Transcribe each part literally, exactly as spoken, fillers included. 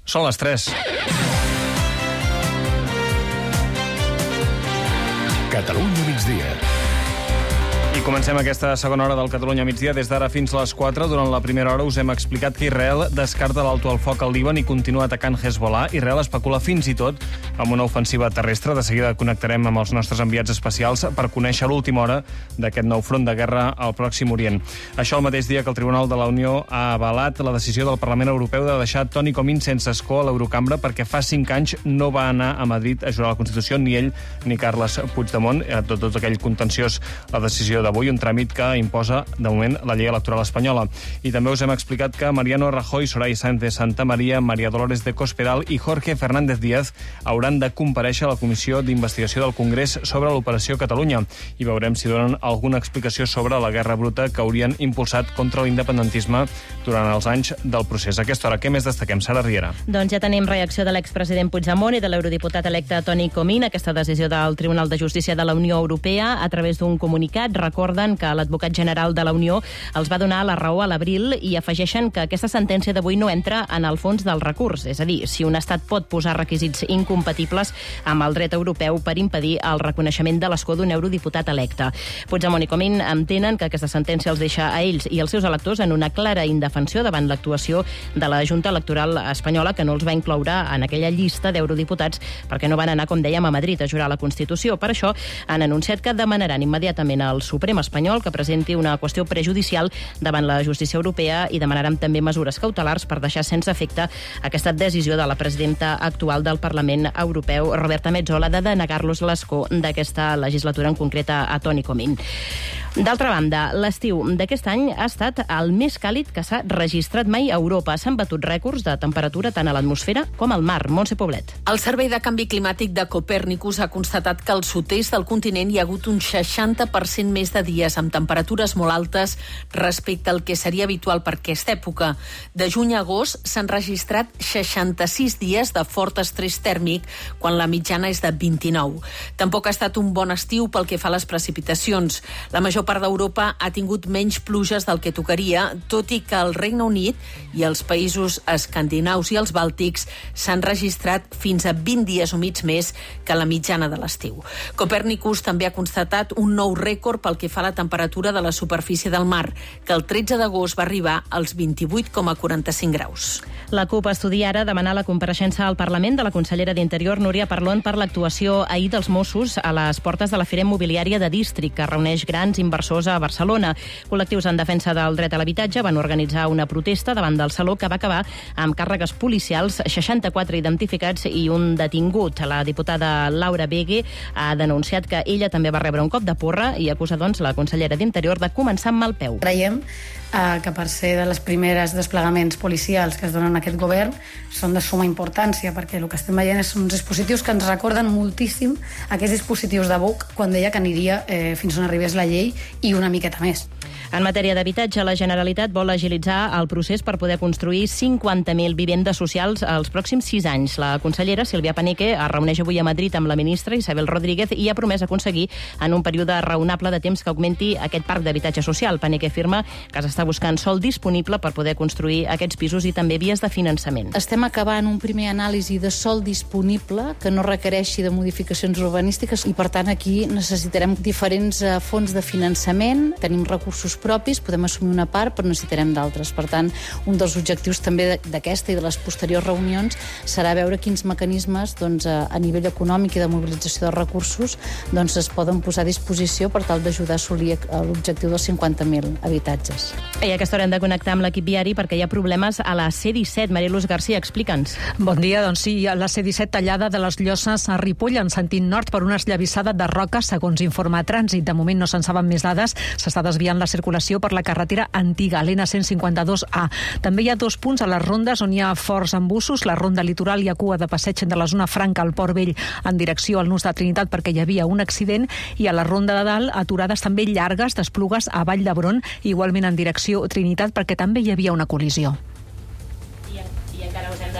Són les tres. Catalunya migdia. I comencem aquesta segona hora del Catalunya migdia. Des d'ara fins a les quatre, durant la primera hora us hem explicat que Israel descarta l'alto al foc al Líban i continua atacant Hezbollah. Israel especula fins i tot amb una ofensiva terrestre. De seguida connectarem amb els nostres enviats especials per conèixer l'última hora d'aquest nou front de guerra al Pròxim Orient. Això el mateix dia que el Tribunal de la Unió ha avalat la decisió del Parlament Europeu de deixar Toni Comín sense escó a l'Eurocambra perquè fa cinc anys no va anar a Madrid a jurar la Constitució, ni ell ni Carles Puigdemont. Tot, tot aquell contenciós, la decisió d'avui, un tràmit que imposa, de moment, la llei electoral espanyola. I també us hem explicat que Mariano Rajoy, Soraya Sáenz de Santa Maria, María Dolores de Cospedal i Jorge Fernández Díaz hauran de comparèixer a la Comissió d'Investigació del Congrés sobre l'Operació Catalunya. I veurem si donen alguna explicació sobre la guerra bruta que haurien impulsat contra l'independentisme durant els anys del procés. A aquesta hora, què més destaquem? Sara Riera. Doncs ja tenim reacció de l'expresident Puigdemont i de l'eurodiputat electe Toni Comín. Aquesta decisió del Tribunal de Justícia de la Unió Europea, a través d'un comunicat, recorden que l'advocat general de la Unió els va donar la raó a l'abril i afegeixen que aquesta sentència d'avui no entra en el fons del recurs. És a dir, si un estat pot posar requisits incompatibles amb el dret europeu per impedir el reconeixement de l'escó d'un eurodiputat electe. Puigdemont i Comín entenen que aquesta sentència els deixa a ells i els seus electors en una clara indefensió davant l'actuació de la Junta Electoral espanyola, que no els va incloure en aquella llista d'eurodiputats perquè no van anar, com dèiem, a Madrid a jurar la Constitució. Per això han anunciat que demanaran immediatament al Suprem espanyol que presenti una qüestió prejudicial davant la justícia europea i demanaran també mesures cautelars per deixar sense efecte aquesta decisió de la presidenta actual del Parlament Europeu, Roberta Metsola, de denegar-los l'escó d'aquesta legislatura, en concreta a Toni Comín. D'altra banda, l'estiu d'aquest any ha estat el més càlid que s'ha registrat mai a Europa. S'han batut rècords de temperatura tant a l'atmosfera com al mar. Montse Poblet. El Servei de Canvi Climàtic de Copèrnicus ha constatat que al sud-est del continent hi ha hagut un seixanta per cent més de dies amb temperatures molt altes respecte al que seria habitual per aquesta època. De juny a agost s'han registrat seixanta-sis dies de fort estrès tèrmic, quan la mitjana és de vint-i-nou. Tampoc ha estat un bon estiu pel que fa a les precipitacions. La major part d'Europa ha tingut menys pluges del que tocaria, tot i que el Regne Unit i els països escandinaus i els bàltics s'han registrat fins a vint dies humits més que la mitjana de l'estiu. Copèrnicus també ha constatat un nou rècord pel que fa a la temperatura de la superfície del mar, que el tretze d'agost va arribar als vint-i-vuit coma quaranta-cinc graus. La CUP estudia ara demanar la compareixença al Parlament de la consellera d'Interior, Núria Parlon, per l'actuació ahir dels Mossos a les portes de la Fira Immobiliària de District, que reuneix grans inversors a Barcelona. Col·lectius en defensa del dret a l'habitatge van organitzar una protesta davant del saló que va acabar amb càrregues policials, seixanta-quatre identificats i un detingut. La diputada Laura Begue ha denunciat que ella també va rebre un cop de porra i acusa, doncs, la consellera d'Interior de començar amb mal peu. Creiem eh, que per ser de les primeres desplegaments policials que es donen a aquest govern són de suma importància, perquè el que estem veient són uns dispositius que ens recorden moltíssim aquests dispositius de Buc quan deia que aniria eh, fins on arribés la llei i una miqueta més. En matèria d'habitatge, la Generalitat vol agilitzar el procés per poder construir cinquanta mil vivendes socials als pròxims sis anys. La consellera Sílvia Paneque es reuneix avui a Madrid amb la ministra Isabel Rodríguez i ha promès aconseguir en un període raonable de temps que augmenti aquest parc d'habitatge social. Paneque afirma que s'està buscant sòl disponible per poder construir aquests pisos i també vies de finançament. Estem acabant un primer anàlisi de sòl disponible que no requereixi de modificacions urbanístiques i, per tant, aquí necessitarem diferents fons de finançament. Tenim recursos propis, podem assumir una part, però necessitarem d'altres. Per tant, un dels objectius també d'aquesta i de les posteriors reunions serà veure quins mecanismes doncs, a nivell econòmic i de mobilització de recursos doncs, es poden posar a disposició per tal d'ajudar a assolir l'objectiu dels cinquanta mil habitatges. I a aquesta hora hem de connectar amb l'equip viari perquè hi ha problemes a la C disset. Mariluz García, explica'ns. Bon dia, doncs sí, la C disset tallada de les Llosses a Ripoll en sentit nord per una esllavissada de roca, segons informa Trànsit. De moment no se'n saben més dades, s'està desviant la circulació per la carretera antiga, l'N cent cinquanta-dos A. També hi ha dos punts a les rondes on hi ha forts embussos. La ronda litoral hi ha cua de passeig de la zona franca al Port Vell en direcció al Nus de Trinitat perquè hi havia un accident, i a la ronda de dalt aturades també llargues d'Esplugues a Vall d'Hebron, igualment en direcció Trinitat perquè també hi havia una col·lisió. I, i encara us hem de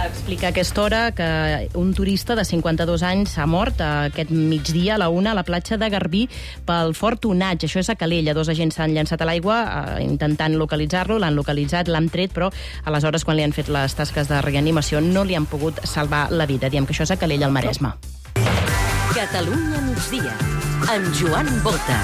Explica a aquesta hora que un turista de cinquanta-dos anys s'ha mort aquest migdia a la una a la platja de Garbí pel fort onatge. Això és a Calella. Dos agents s'han llançat a l'aigua eh, intentant localitzar-lo, l'han localitzat, l'han tret, però aleshores quan li han fet les tasques de reanimació no li han pogut salvar la vida. Diem que això és a Calella, al Maresme. Catalunya migdia, amb Joan Bota.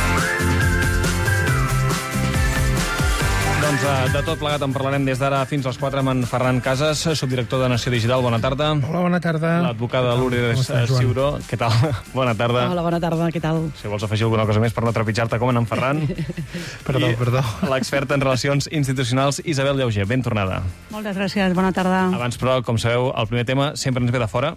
Doncs de tot plegat en parlarem des d'ara fins als quatre amb en Ferran Casas, subdirector de Nació Digital. Bona tarda. Hola, bona tarda. L'advocada Lourdes Ciuró. Què tal? Bona tarda. Hola, bona tarda, què tal? Si vols afegir alguna cosa més per no trepitjar-te com en Ferran. Perdó, I perdó. L'experta en relacions institucionals, Isabel Llauger. Ben tornada. Moltes gràcies, bona tarda. Abans, però, com sabeu, el primer tema sempre ens ve de fora.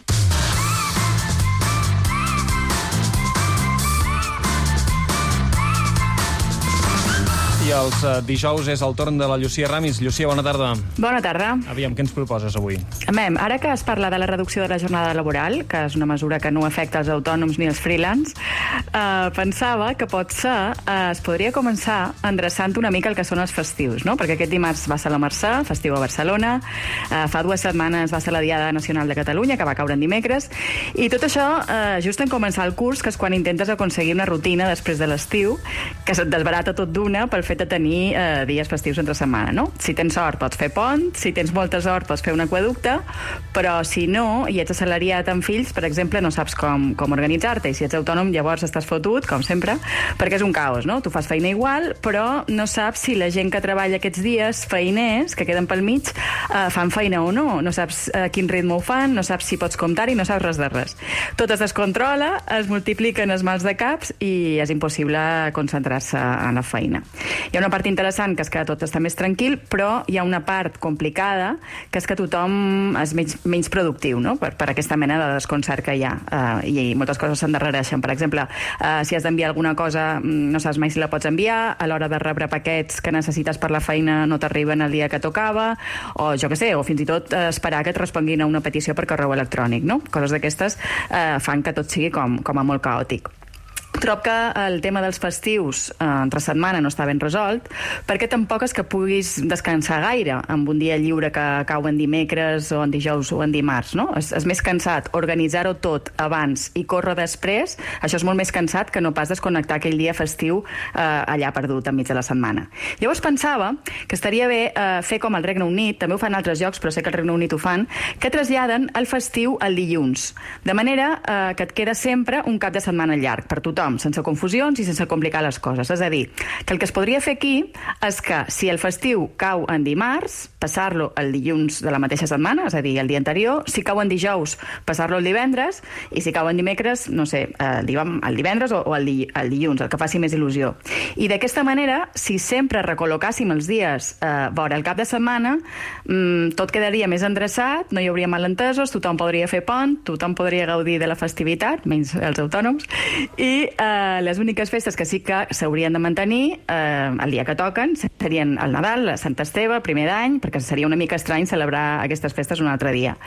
I els uh, dijous és el torn de la Llucia Ramis. Llucia, bona tarda. Bona tarda. Aviam, què ens proposes avui? Amem, ara que es parla de la reducció de la jornada laboral, que és una mesura que no afecta els autònoms ni els freelance, eh, pensava que potser eh, es podria començar endreçant una mica el que són els festius, no? Perquè aquest dimarts va ser la Mercè, festiu a Barcelona, eh, fa dues setmanes va ser la Diada Nacional de Catalunya, que va caure en dimecres, i tot això eh, just en començar el curs, que és quan intentes aconseguir una rutina després de l'estiu, que se't desbarata tot d'una pel fet de tenir eh, dies festius entre setmana, no? Si tens sort pots fer pont, si tens molta sort pots fer un aqüeducte, però si no, i ets assalariat amb fills, per exemple, no saps com, com organitzar-te, i si ets autònom llavors estàs fotut, com sempre, perquè és un caos, no? Tu fas feina igual, però no saps si la gent que treballa aquests dies, feiners, que queden pel mig, eh, fan feina o no, no saps a quin ritme ho fan, no saps si pots comptar-hi, no saps res de res. Tot es descontrola, es multipliquen els mals de caps i és impossible concentrar-se en la feina. Hi ha una part interessant, que és que tot està més tranquil, però hi ha una part complicada, que és que tothom és menys, menys productiu, no? Per, per aquesta mena de desconcert que hi ha. Uh, i, I moltes coses s'endarrereixen. Per exemple, uh, si has d'enviar alguna cosa, no saps mai si la pots enviar, a l'hora de rebre paquets que necessites per la feina no t'arriben el dia que tocava, o jo què sé, o fins i tot uh, esperar que et responguin a una petició per correu electrònic, no? Coses d'aquestes uh, fan que tot sigui com, com a molt caòtic. Trob que el tema dels festius eh, entre setmana no està ben resolt, perquè tampoc és que puguis descansar gaire amb un dia lliure que cau en dimecres o en dijous o en dimarts, no? És, és més cansat organitzar-ho tot abans i córrer després, això és molt més cansat que no pas desconnectar aquell dia festiu eh, allà perdut enmig de la setmana. Llavors pensava que estaria bé eh, fer com el Regne Unit, també ho fan altres llocs, però sé que el Regne Unit ho fan, que traslladen el festiu al dilluns, de manera eh, que et queda sempre un cap de setmana llarg per tothom, sense confusions i sense complicar les coses. És a dir, que el que es podria fer aquí és que si el festiu cau en dimarts, passar-lo el dilluns de la mateixa setmana, és a dir, el dia anterior, si cau en dijous, passar-lo el divendres, i si cau en dimecres, no sé, el divendres o el dilluns, el que faci més il·lusió. I d'aquesta manera, si sempre recol·locàssim els dies eh, vora el cap de setmana, mmm, tot quedaria més endreçat, no hi hauria malentesos, tothom podria fer pont, tothom podria gaudir de la festivitat, menys els autònoms, i Uh, les úniques festes que sí que s'haurien de mantenir uh, el dia que toquen serien el Nadal, Sant Esteve, el primer d'any, perquè seria una mica estrany celebrar aquestes festes un altre dia.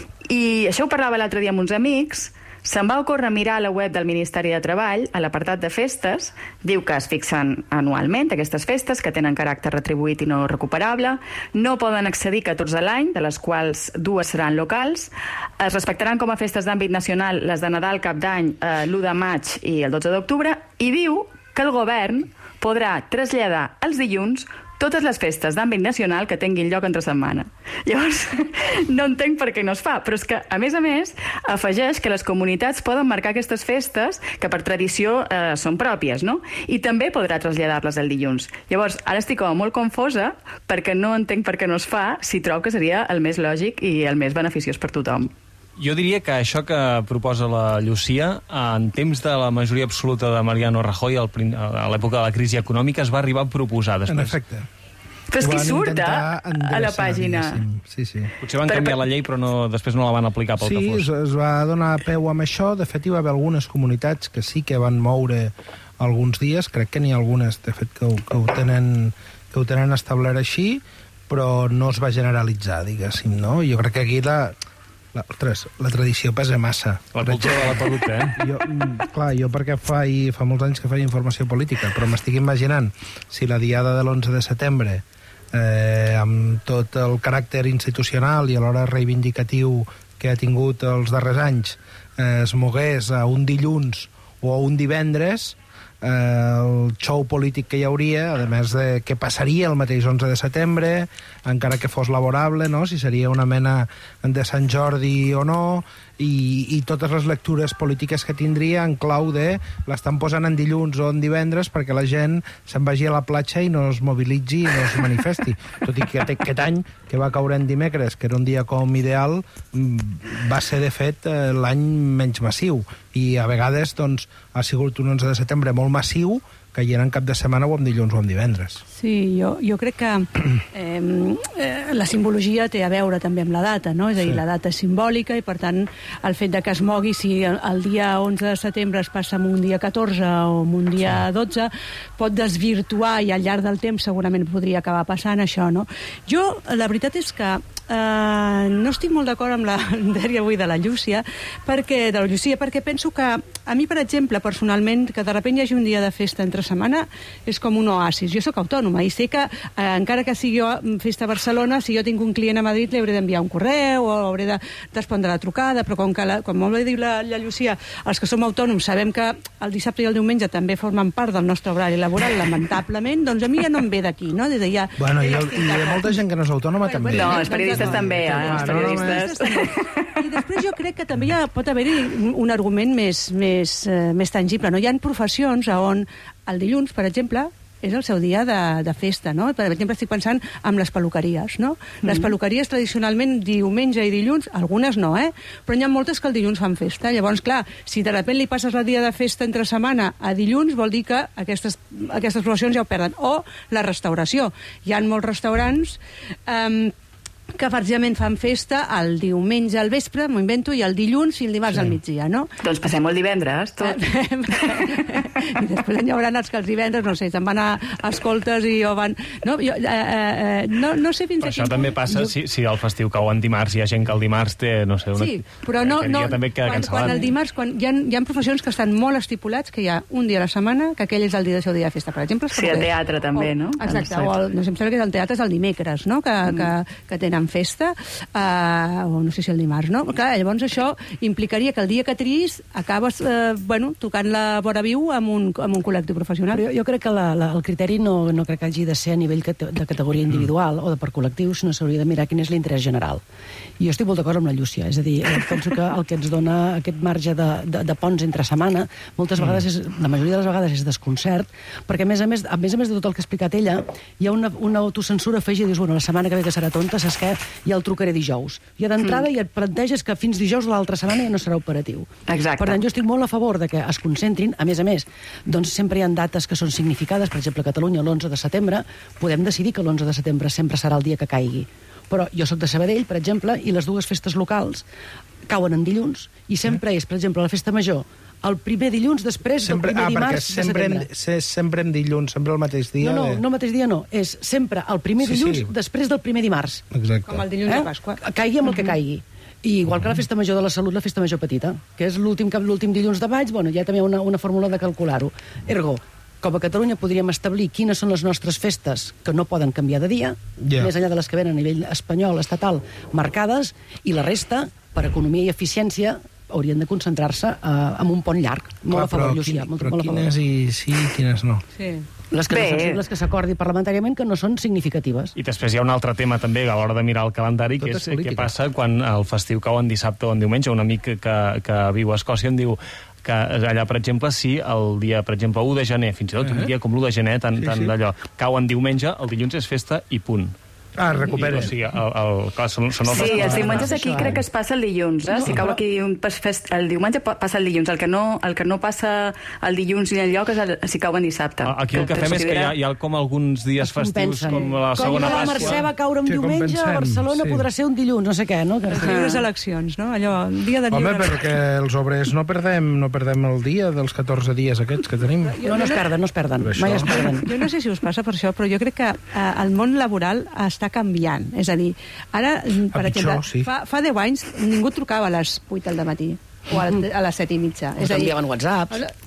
I això ho parlava l'altre dia amb uns amics. Se'm va ocórrer mirar a la web del Ministeri de Treball, a l'apartat de festes, diu que es fixen anualment aquestes festes, que tenen caràcter retribuït i no recuperable, no poden accedir catorze a l'any, de les quals dues seran locals, es respectaran com a festes d'àmbit nacional les de Nadal, Cap d'Any, eh, l'u de maig i el dotze d'octubre, i diu que el govern podrà traslladar als dilluns totes les festes d'àmbit nacional que tinguin lloc entre setmana. Llavors, no entenc per què no es fa, però és que, a més a més, afegeix que les comunitats poden marcar aquestes festes que per tradició eh, són pròpies, no? I també podrà traslladar-les el dilluns. Llavors, ara estic com molt confosa perquè no entenc per què no es fa, si trobo que seria el més lògic i el més beneficiós per tothom. Jo diria que això que proposa la Llucia, en temps de la majoria absoluta de Mariano Rajoy, al prin- a l'època de la crisi econòmica, es va arribar a proposar després. En efecte. Però és que hi surt, eh, a la pàgina. Sí, sí. Potser van canviar la llei, però no, després no la van aplicar pel sí, que fos. Sí, es va donar peu amb això. De fet, hi va haver algunes comunitats que sí que van moure alguns dies. Crec que n'hi ha algunes, de fet, que ho, que ho, tenen, que ho tenen establert així, però no es va generalitzar, diguéssim, no? Jo crec que aquí la... La, ostres, la tradició pesa massa. La cultura de la peluca, eh? Jo, clar, jo perquè fa, fa molts anys que faig informació política, però m'estic imaginant si la diada de l'onze de setembre eh, amb tot el caràcter institucional i alhora reivindicatiu que ha tingut els darrers anys, eh, es mogués a un dilluns o a un divendres, eh, el show polític que hi hauria, a més de què passaria el mateix onze de setembre, encara que fos laborable, no? Si seria una mena de Sant Jordi o no, i, i totes les lectures polítiques que tindria en clau de l'estan posant en dilluns o en divendres perquè la gent se'n vagi a la platja i no es mobilitzi i no es manifesti. Tot i que aquest any, que va caure en dimecres, que era un dia com ideal, va ser, de fet, l'any menys massiu. I a vegades doncs, ha sigut un onze de setembre molt massiu, caient en cap de setmana o en dilluns o en divendres. Sí, jo, jo crec que eh, eh, la simbologia té a veure també amb la data, no? És a dir, sí. La data és simbòlica i, per tant, el fet de que es mogui si el, el dia onze de setembre es passa en un dia catorze o en un dia dotze, pot desvirtuar i al llarg del temps segurament podria acabar passant això, no? Jo, la veritat és que Uh, no estic molt d'acord amb la dèria avui de la Llúcia, perquè, de la Llucia, perquè penso que a mi, per exemple, personalment, que de sobte hi hagi un dia de festa entre setmana és com un oasis. Jo sóc autònoma i sé que, eh, encara que sigui festa a Barcelona, si jo tinc un client a Madrid li hauré d'enviar un correu o hauré de respondre la trucada, però com que, la, com molt bé diu la, la Llucia, els que som autònoms sabem que el dissabte i el diumenge també formen part del nostre horari laboral, lamentablement, doncs a mi ja no em ve d'aquí, no? Des de ja, bueno, i, el, i hi ha molta gent que no és autònoma, també. No, els periodistes també, eh? Els periodistes. I després jo crec que també ja pot haver-hi un argument més, més, eh, més tangible, no? Hi ha professions on el dilluns, per exemple, és el seu dia de, de festa, no? Per exemple, estic pensant en les peluqueries, no? Mm. Les peluqueries tradicionalment diumenge i dilluns, algunes no, eh? Però n'hi ha moltes que el dilluns fan festa. Llavors, clar, si de sobte li passes el dia de festa entre setmana a dilluns, vol dir que aquestes, aquestes professions ja ho perden. O la restauració. Hi ha molts restaurants eh, que precisament fan festa el diumenge al vespre, m'ho invento, i el dilluns i el dimarts sí. al migdia, no? Doncs passem el divendres, tot. I després hi haurà els que els divendres, no sé, se'n van a escoltes i o van... No, jo, eh, eh, no, no sé fins però a quin això també passa jo... si, si el festiu cau en dimarts, hi ha gent que el dimarts té, no sé... Una... Sí, però no... no també queda quan, cancel·lat. Quan el dimarts, quan hi ha, hi ha professions que estan molt estipulats, que hi ha un dia a la setmana, que aquell és el dia del seu dia de festa, per exemple. Sí, el teatre també, o, no? Exacte, o el, no sé, em sembla que el teatre és el dimecres, no? Que, mm. que, que tenen festa. Uh, o no sé si el dimarts, no? Clar, llavors això implicaria que el dia que triïs acabes, uh, bueno, tocant la vora viu amb un, amb un col·lectiu professional. Però jo, jo crec que la, la, el criteri no, no crec que hagi de ser a nivell cate de categoria individual o de per col·lectiu, sinó s'hauria de mirar quin és l'interès general. I jo estic molt d'acord amb la Llúcia, és a dir, penso que el que ens dona aquest marge de, de, de ponts entre setmana, moltes vegades, és, la majoria de les vegades és desconcert, perquè a més a més, a més a més de tot el que ha explicat ella, hi ha una, una autocensura afegida, dius, bueno, la setmana que ve que serà tonta, saps què? Ja el trucaré dijous. I d'entrada mm. ja et planteges que fins dijous de l'altra setmana ja no serà operatiu. Exacte. Per tant, jo estic molt a favor de que es concentrin, a més a més, doncs sempre hi ha dates que són significades, per exemple, a Catalunya l'onze de setembre, podem decidir que l'onze de setembre sempre serà el dia que caigui. Però jo sóc de Sabadell, per exemple, i les dues festes locals cauen en dilluns, i sempre és, per exemple, la festa major, el primer dilluns després sempre, del primer ah, dimarts de setembre. Sempre, sempre en dilluns, sempre el mateix dia. No, no, de... no el mateix dia no. És sempre el primer sí, dilluns sí. després del primer dimarts. Exacte. Com el dilluns eh? de Pasqua. Caigui amb el que caigui. I igual que la festa major de la Salut, la festa major petita, que és l'últim l'últim dilluns de maig, bueno, hi ha també una, una fórmula de calcular-ho. Ergo, com a Catalunya podríem establir quines són les nostres festes que no poden canviar de dia, yeah. més enllà de les que venen a nivell espanyol, estatal, marcades, i la resta, per economia i eficiència, haurien de concentrar-se uh, en un pont llarg. Molt Clar, a favor, Llucia. Quin, molt, però molt quines i sí i quines no. Sí. Les que, no, les que s'acordi parlamentàriament que no són significatives. I després hi ha un altre tema també a l'hora de mirar el calendari, Tot que és, és què passa quan el festiu cau en dissabte o en diumenge. Un amic que, que viu a Escòcia em diu que allà, per exemple, si el dia, per exemple, u de gener, fins i tot un dia com l'u de gener, tant, sí, tant sí. d'allò, cau en diumenge, el dilluns és festa i punt. Ah, recupera. I, o sigui, el, el, clar, són, són els sí, els diumenges aquí crec que es passa el dilluns, eh? No, si cau aquí un fest, el diumenge passa el dilluns. El que no, el que no passa el dilluns ni enlloc és el, si cau en dissabte. Aquí el que, que fem és que hi ha, hi ha com alguns dies festius, com la segona Pasqua. Com la Mercè va caure un sí, diumenge, a Barcelona sí. podrà ser un dilluns, no sé què, no? Que... Uh-huh. Les eleccions, no? Allò, dia de Home, perquè els obrers no perdem, no perdem el dia dels catorze dies aquests que tenim. No, no es perden, no es perden. Mai es perden. Jo no sé si us passa per això, però jo crec que eh, el món laboral està canviant. És a dir, ara, per a exemple, pitjor, sí. fa, fa deu anys ningú trucava a les vuit del matí o a, a les set i mitja. O t'enviaven WhatsApps.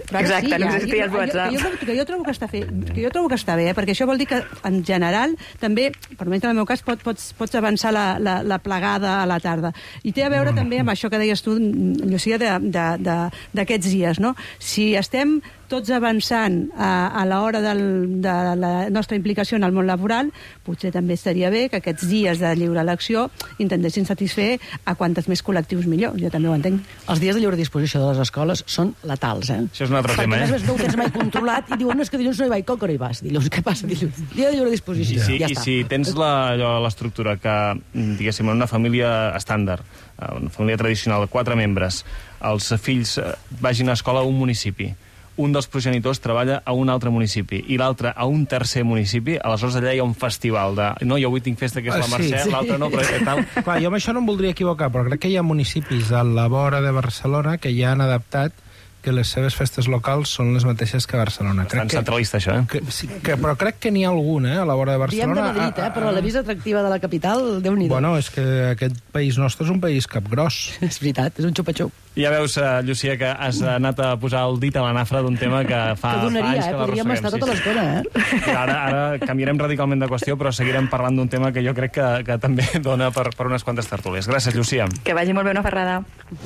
Exacte, no existia el WhatsApp. Que jo, que, jo trobo que, està fe, que jo trobo que està bé, eh? Perquè això vol dir que, en general, també, per almenys en el meu cas, pot, pots, pots avançar la, la, la plegada a la tarda. I té a veure també amb això que deies tu, Llucia, d'aquests dies, no? Si estem tots avançant a, a l'hora de la nostra implicació en el món laboral, potser també estaria bé que aquests dies de lliure elecció intentessin satisfer a quantes més col·lectius millor. Jo també ho entenc. Els dies de lliure disposició de les escoles són letals, eh? Això és un altre tema, eh? Perquè no ho tens mai controlat i diuen, no, és que dilluns no hi vaig, com que no hi vas? Dilluns, què passa dilluns? Dia de lliure disposició, sí, ja I està. si tens l'estructura que, diguéssim, en una família estàndard, una família tradicional de quatre membres, els fills vagin a escola a un municipi, un dels progenitors treballa a un altre municipi i l'altre a un tercer municipi, aleshores allà hi ha un festival de... No, jo avui tinc festa, que és la Mercè, sí, sí. L'altre no, però tal... Clar, jo amb això no em voldria equivocar, però crec que hi ha municipis a la vora de Barcelona que ja han adaptat que les seves festes locals són les mateixes que a Barcelona. Bastant crec centralista, que, això, eh? Que, sí, que, però crec que n'hi ha algun, eh, a la vora de Barcelona. Diem de Madrid, eh, però la vista atractiva de la capital, Déu-n'hi-do. Bueno, és que aquest país nostre és un país capgros. És veritat, és un xupa-xup. Ja veus, Llucia, que has anat a posar el dit a la nafra d'un tema que fa que donaria, anys que eh? la Podríem estar tota l'estona, eh? I ara, ara canviarem radicalment de qüestió, però seguirem parlant d'un tema que jo crec que, que també dona per, per unes quantes tertúlies. Gràcies, Llucia. Que vagi molt bé una ferrada.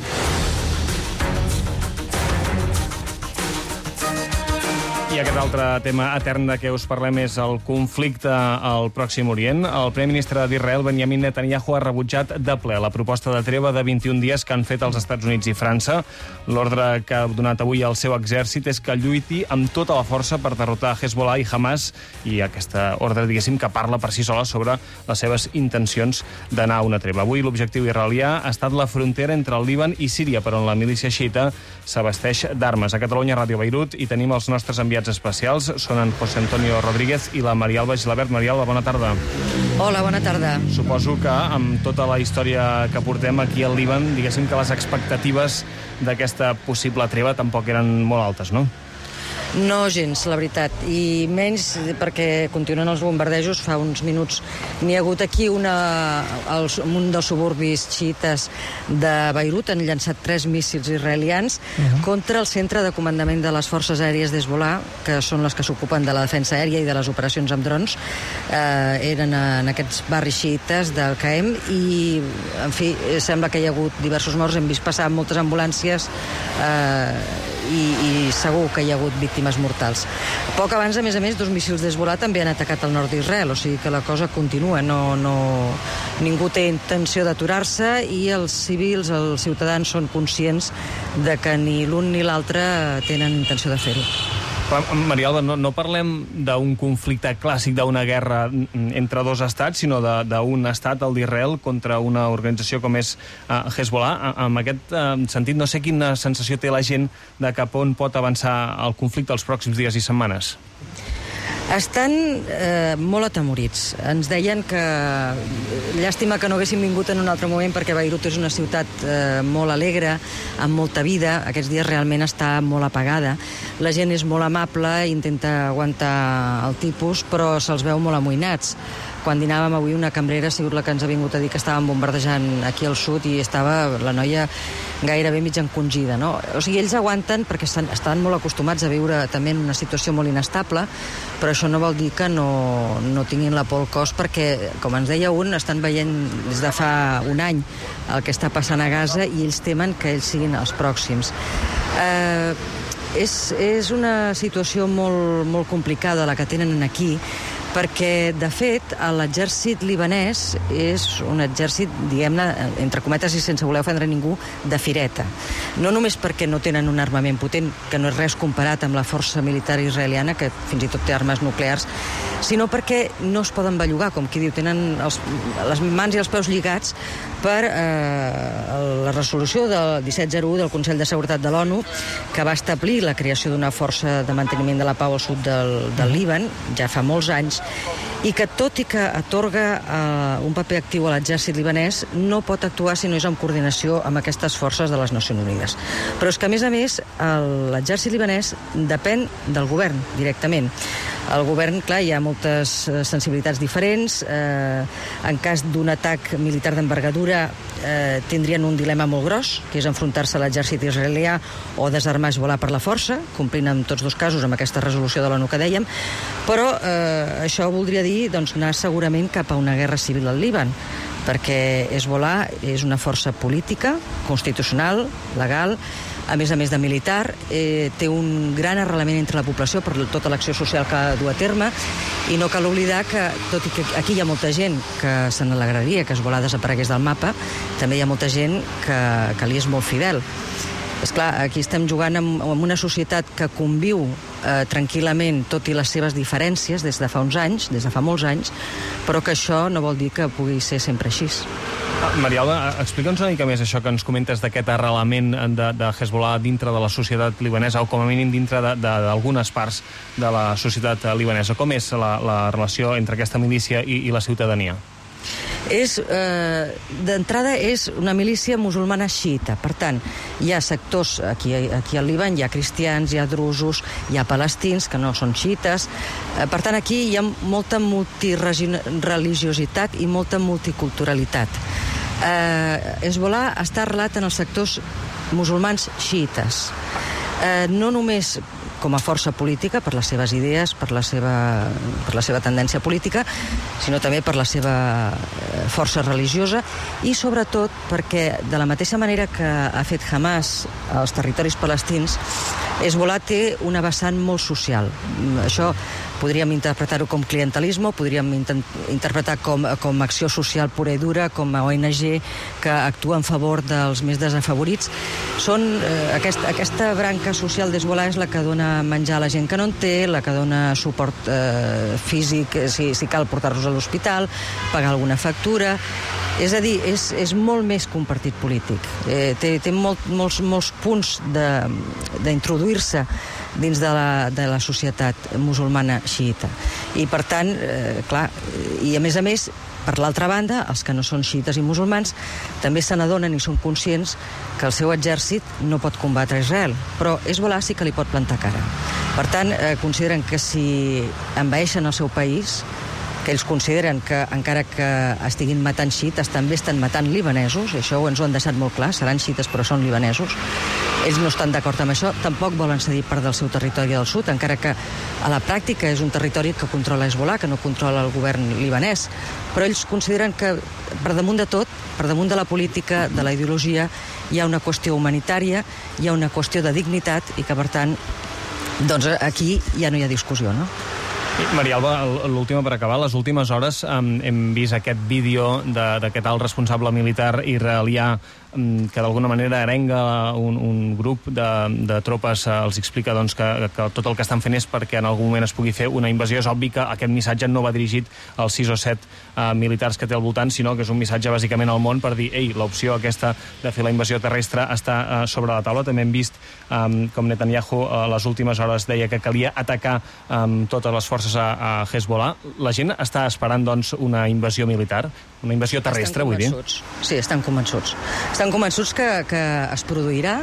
I aquest altre tema etern de què us parlem és el conflicte al Pròxim Orient. El primer ministre d'Israel, Benjamin Netanyahu, ha rebutjat de ple la proposta de treva de vint-i-un dies que han fet els Estats Units i França. L'ordre que ha donat avui al seu exèrcit és que lluiti amb tota la força per derrotar Hezbollah i Hamas, i aquesta ordre, diguéssim, que parla per si sola sobre les seves intencions d'anar a una treva. Avui l'objectiu israelià ha estat la frontera entre el Líban i Síria, per on la milícia xiita s'abasteix d'armes. A Catalunya Ràdio Beirut hi tenim els nostres enviats especials. Són en José Antonio Rodríguez i la Marialba Gilabert. Marialba, bona tarda. Hola, bona tarda. Suposo que amb tota la història que portem aquí al Líban, diguéssim que les expectatives d'aquesta possible treva tampoc eren molt altes, no? No gens, la veritat, i menys perquè continuen els bombardejos. Fa uns minuts n'hi ha hagut aquí una, els, un dels suburbis xiites de Beirut, han llançat tres míssils israelians uh-huh. contra el centre de comandament de les forces aèries d'Hezbollah, que són les que s'ocupen de la defensa aèria i de les operacions amb drons. Eh, eren en aquests barris xiites del Caem i, en fi, sembla que hi ha hagut diversos morts. Hem vist passar moltes ambulàncies eh, i, i segur que hi ha hagut víctimes mortals. Poc abans, a més a més, dos míssils d'Hezbollah també han atacat el nord d'Israel, o sigui que la cosa continua. No, no, ningú té intenció d'aturar-se i els civils, els ciutadans, són conscients de que ni l'un ni l'altre tenen intenció de fer-ho. Marialba, no, no parlem d'un conflicte clàssic, d'una guerra entre dos estats, sinó d'un estat, el d'Israel, contra una organització com és uh, Hezbollah. En aquest uh, sentit, no sé quina sensació té la gent de cap on pot avançar el conflicte els pròxims dies i setmanes. Estan eh, molt atemorits. Ens deien que llàstima que no haguéssim vingut en un altre moment, perquè Beirut és una ciutat eh, molt alegre, amb molta vida. Aquests dies realment està molt apagada. La gent és molt amable, intenta aguantar el tipus, però se'ls veu molt amoïnats. Quan dinàvem avui, una cambrera ha sigut la que ens ha vingut a dir que estaven bombardejant aquí al sud i estava la noia gairebé mig encongida, no? O sigui, ells aguanten perquè estan, estan molt acostumats a viure també en una situació molt inestable, però això no vol dir que no, no tinguin la por al cos, perquè, com ens deia un, estan veient des de fa un any el que està passant a Gaza i ells temen que ells siguin els pròxims. Eh, és, és una situació molt, molt complicada la que tenen aquí, perquè, de fet, l'exèrcit libanès és un exèrcit, diguem-ne, entre cometes i sense voler ofendre ningú, de fireta. No només perquè no tenen un armament potent, que no és res comparat amb la força militar israeliana, que fins i tot té armes nuclears, sinó perquè no es poden bellugar, com qui diu, tenen els, les mans i els peus lligats per eh, la resolució del disset zero u del Consell de Seguretat de l'ONU, que va establir la creació d'una força de manteniment de la pau al sud del, del Líban, ja fa molts anys, i que, tot i que atorga eh, un paper actiu a l'exèrcit libanès, no pot actuar si no és en coordinació amb aquestes forces de les Nacions Unides. Però és que, a més a més, l'exèrcit libanès depèn del govern directament. El govern, clar, hi ha moltes sensibilitats diferents. Eh, en cas d'un atac militar d'envergadura eh, tindrien un dilema molt gros, que és enfrontar-se a l'exèrcit israelià o desarmar Hezbollah per la força, complint en tots dos casos amb aquesta resolució de l'ONU que dèiem, però eh, això voldria dir doncs, anar segurament cap a una guerra civil al Líban, perquè Hezbollah és una força política, constitucional, legal, a més a més de militar, eh, té un gran arrelament entre la població per tota l'acció social que du a terme, i no cal oblidar que, tot i que aquí hi ha molta gent que se n'alegraria que Hezbollah desaparegués del mapa, també hi ha molta gent que, que li és molt fidel. És clar, aquí estem jugant amb, amb una societat que conviu eh, tranquil·lament, tot i les seves diferències, des de fa uns anys, des de fa molts anys, però que això no vol dir que pugui ser sempre així. Marialba, explica'ns una mica més això que ens comentes d'aquest arrelament de, de Hezbollah dintre de la societat libanesa, o com a mínim dintre d'algunes parts de la societat libanesa. Com és la, la relació entre aquesta milícia i, i la ciutadania? És, eh, d'entrada és una milícia musulmana xiita. Per tant, hi ha sectors aquí, aquí al Líban, hi ha cristians, hi ha drusos, hi ha palestins que no són xiites. Eh, per tant, aquí hi ha molta multireligiositat i molta multiculturalitat. Eh, Hezbollah està arrelat en els sectors musulmans xiites. Eh, no només com a força política, per les seves idees, per la seva, per la seva tendència política, sinó també per la seva força religiosa i, sobretot, perquè de la mateixa manera que ha fet Hamas als territoris palestins, Hezbollah té una vessant molt social. Això podríem interpretar-ho com clientelisme, podríem interpretar com, com acció social pura i dura, com a O N G que actua en favor dels més desafavorits. Són, eh, aquesta, aquesta branca social d'Hezbollah és la que dona menjar a la gent que no en té, la que dona suport eh, físic si, si cal portar-los a l'hospital, pagar alguna factura. És a dir, és, és molt més que un partit polític. Eh, té té molt, molts, molts punts d'introduir-se dins de la, de la societat musulmana xiita. I, per tant, eh, clar, i a més a més, per l'altra banda, els que no són xiites i musulmans també se n'adonen i són conscients que el seu exèrcit no pot combatre Israel, però Hezbollah sí que li pot plantar cara. Per tant, eh, consideren que si envaeixen el seu país, que ells consideren que, encara que estiguin matant xiites, també estan matant libanesos, i això ens ho han deixat molt clar, seran xiites però són libanesos. Ells no estan d'acord amb això, tampoc volen cedir part del seu territori del sud, encara que a la pràctica és un territori que controla Hezbollah, que no controla el govern libanès. Però ells consideren que, per damunt de tot, per damunt de la política, de la ideologia, hi ha una qüestió humanitària, hi ha una qüestió de dignitat, i que, per tant, doncs aquí ja no hi ha discussió, no? Marialba, l'última per acabar. Les últimes hores um, hem vist aquest vídeo d'aquest alt responsable militar israelià um, que d'alguna manera arenga un, un grup de, de tropes, uh, els explica doncs, que, que tot el que estan fent és perquè en algun moment es pugui fer una invasió. És obvi que aquest missatge no va dirigit als sis o set uh, militars que té al voltant, sinó que és un missatge bàsicament al món per dir, ei, l'opció aquesta de fer la invasió terrestre està uh, sobre la taula. També hem vist um, com Netanyahu a uh, les últimes hores deia que calia atacar um, totes les forces a, a Hezbollah. La gent està esperant, doncs, una invasió militar, una invasió terrestre, vull dir? Sí, estan convençuts. Estan convençuts que, que es produirà.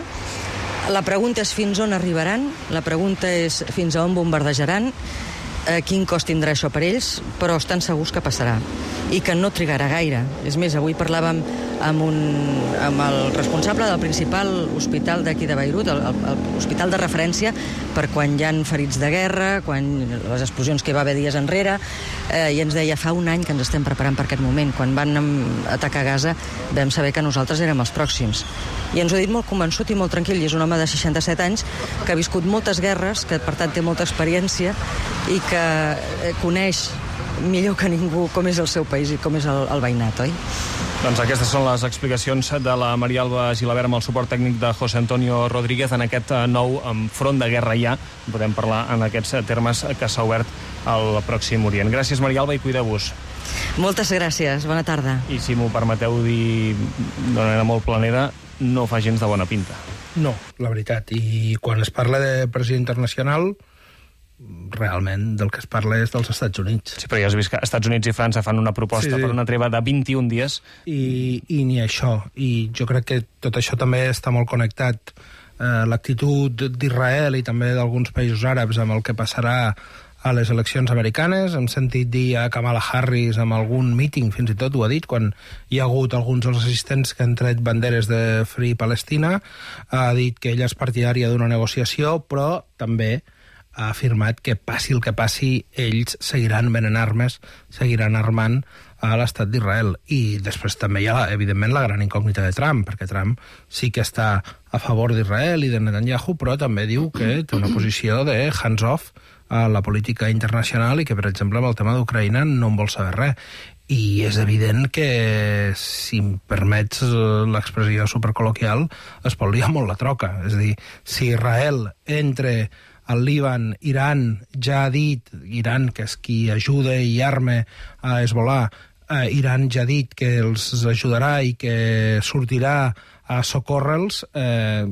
La pregunta és fins on arribaran, la pregunta és fins a on bombardejaran, eh, quin cost tindrà això per ells, però estan segurs que passarà i que no trigarà gaire. És més, avui parlàvem amb, un, amb el responsable del principal hospital d'aquí de Beirut, l'hospital de referència per quan hi ha ferits de guerra, quan les explosions que hi va haver dies enrere, eh, i ens deia, fa un any que ens estem preparant per aquest moment. Quan van atacar Gaza vam saber que nosaltres érem els pròxims. I ens ho ha dit molt convençut i molt tranquil, i és un home de seixanta-set anys que ha viscut moltes guerres, que per tant té molta experiència i que coneix millor que ningú com és el seu país i com és el, el veïnat, oi? Doncs aquestes són les explicacions de la Marialba Gilabert amb el suport tècnic de José Antonio Rodríguez en aquest nou front de guerra ja. Podem parlar en aquests termes que s'ha obert al Pròxim Orient. Gràcies, Marialba, i cuideu-vos. Moltes gràcies, bona tarda. I si m'ho permeteu dir d'una manera molt planera, no fa gens de bona pinta. No, la veritat. I quan es parla de pressió internacional, realment del que es parla és dels Estats Units. Sí, però ja has vist que Estats Units i França fan una proposta sí, sí. per una treva de vint-i-un dies. I, i ni això. I jo crec que tot això també està molt connectat. Eh, l'actitud d'Israel i també d'alguns països àrabs amb el que passarà a les eleccions americanes. Hem sentit dir a Kamala Harris amb algun míting, fins i tot ho ha dit, quan hi ha hagut alguns dels assistents que han tret banderes de Free Palestina, ha dit que ella és partidària d'una negociació, però també ha afirmat que passi el que passi, ells seguiran venent armes, seguiran armant a l'estat d'Israel. I després també hi ha, evidentment, la gran incògnita de Trump, perquè Trump sí que està a favor d'Israel i de Netanyahu, però també diu que té una posició de hands-off a la política internacional i que, per exemple, amb el tema d'Ucraïna no en vol saber res. I és evident que, si em permets l'expressió supercol·loquial, es pot liar molt la troca. És a dir, si Israel entre el Líban, Iran ja ha dit, Iran, que és qui ajuda i arma a Hezbollah, eh, Iran ja ha dit que els ajudarà i que sortirà a socórrer-los, eh,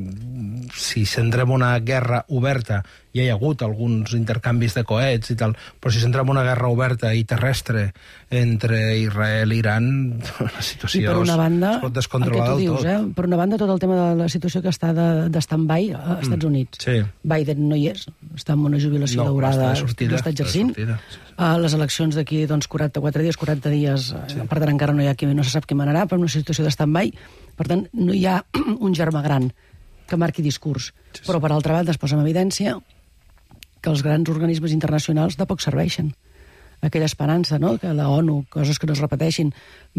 si s'entrem una guerra oberta, ja hi ha hagut alguns intercanvis de coets i tal, però si s'entrem una guerra oberta i terrestre entre Israel i Iran, la situació una banda, es pot descontrolar del dius, tot. Eh? Per una banda, tot el tema de la situació que està de, de stand-by a Estats Mm. Units. Sí. Biden no hi és, està en una jubilació No, daurada, està de sortida, no està exercint. està de sortida, sí, A les eleccions d'aquí doncs, quaranta-quatre dies, quaranta dies, sí. Per tant encara no hi ha qui, no se sap qui manarà, però una situació de stand-by. Per tant, no hi ha un germà gran que marqui discurs. Sí, sí. Però, per altra banda, es posa en evidència que els grans organismes internacionals de poc serveixen. Aquella esperança, no?, que la ONU, coses que no es repeteixin,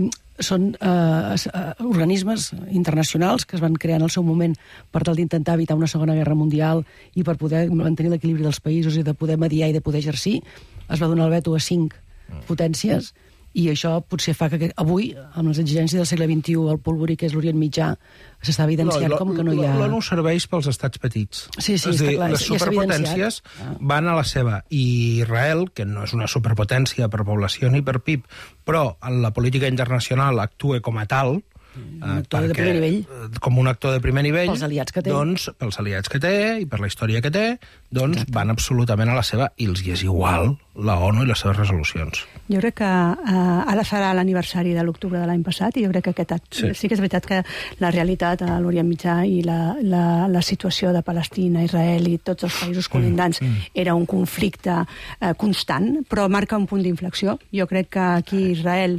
són eh, eh, organismes internacionals que es van crear en el seu moment per tal d'intentar evitar una segona guerra mundial i per poder mantenir l'equilibri dels països i de poder mediar i de poder exercir. Es va donar el veto a cinc potències i això potser fa que avui, amb les exigències del segle vint-i-u, el polvorí que és l'Orient Mitjà, s'està evidenciant com que no hi ha... L'ONU serveix pels estats petits. Sí, sí, és està dir, clar. les superpotències van a la seva. I Israel, que no és una superpotència per població ni per P I B, però en la política internacional actua com a tal, un actor de primer nivell. Com un actor de primer nivell, pels aliats que té. Doncs, pels aliats que té i per la història que té, doncs Exacte. Van absolutament a la seva, i els hi és igual la ONU i les seves resolucions. Jo crec que eh, ara serà l'aniversari de l'octubre de l'any passat i jo crec que aquest act... sí. sí que és veritat que la realitat a l'Orient Mitjà i la, la, la situació de Palestina, Israel i tots els països colindants mm, mm. era un conflicte eh, constant, però marca un punt d'inflexió. Jo crec que aquí Israel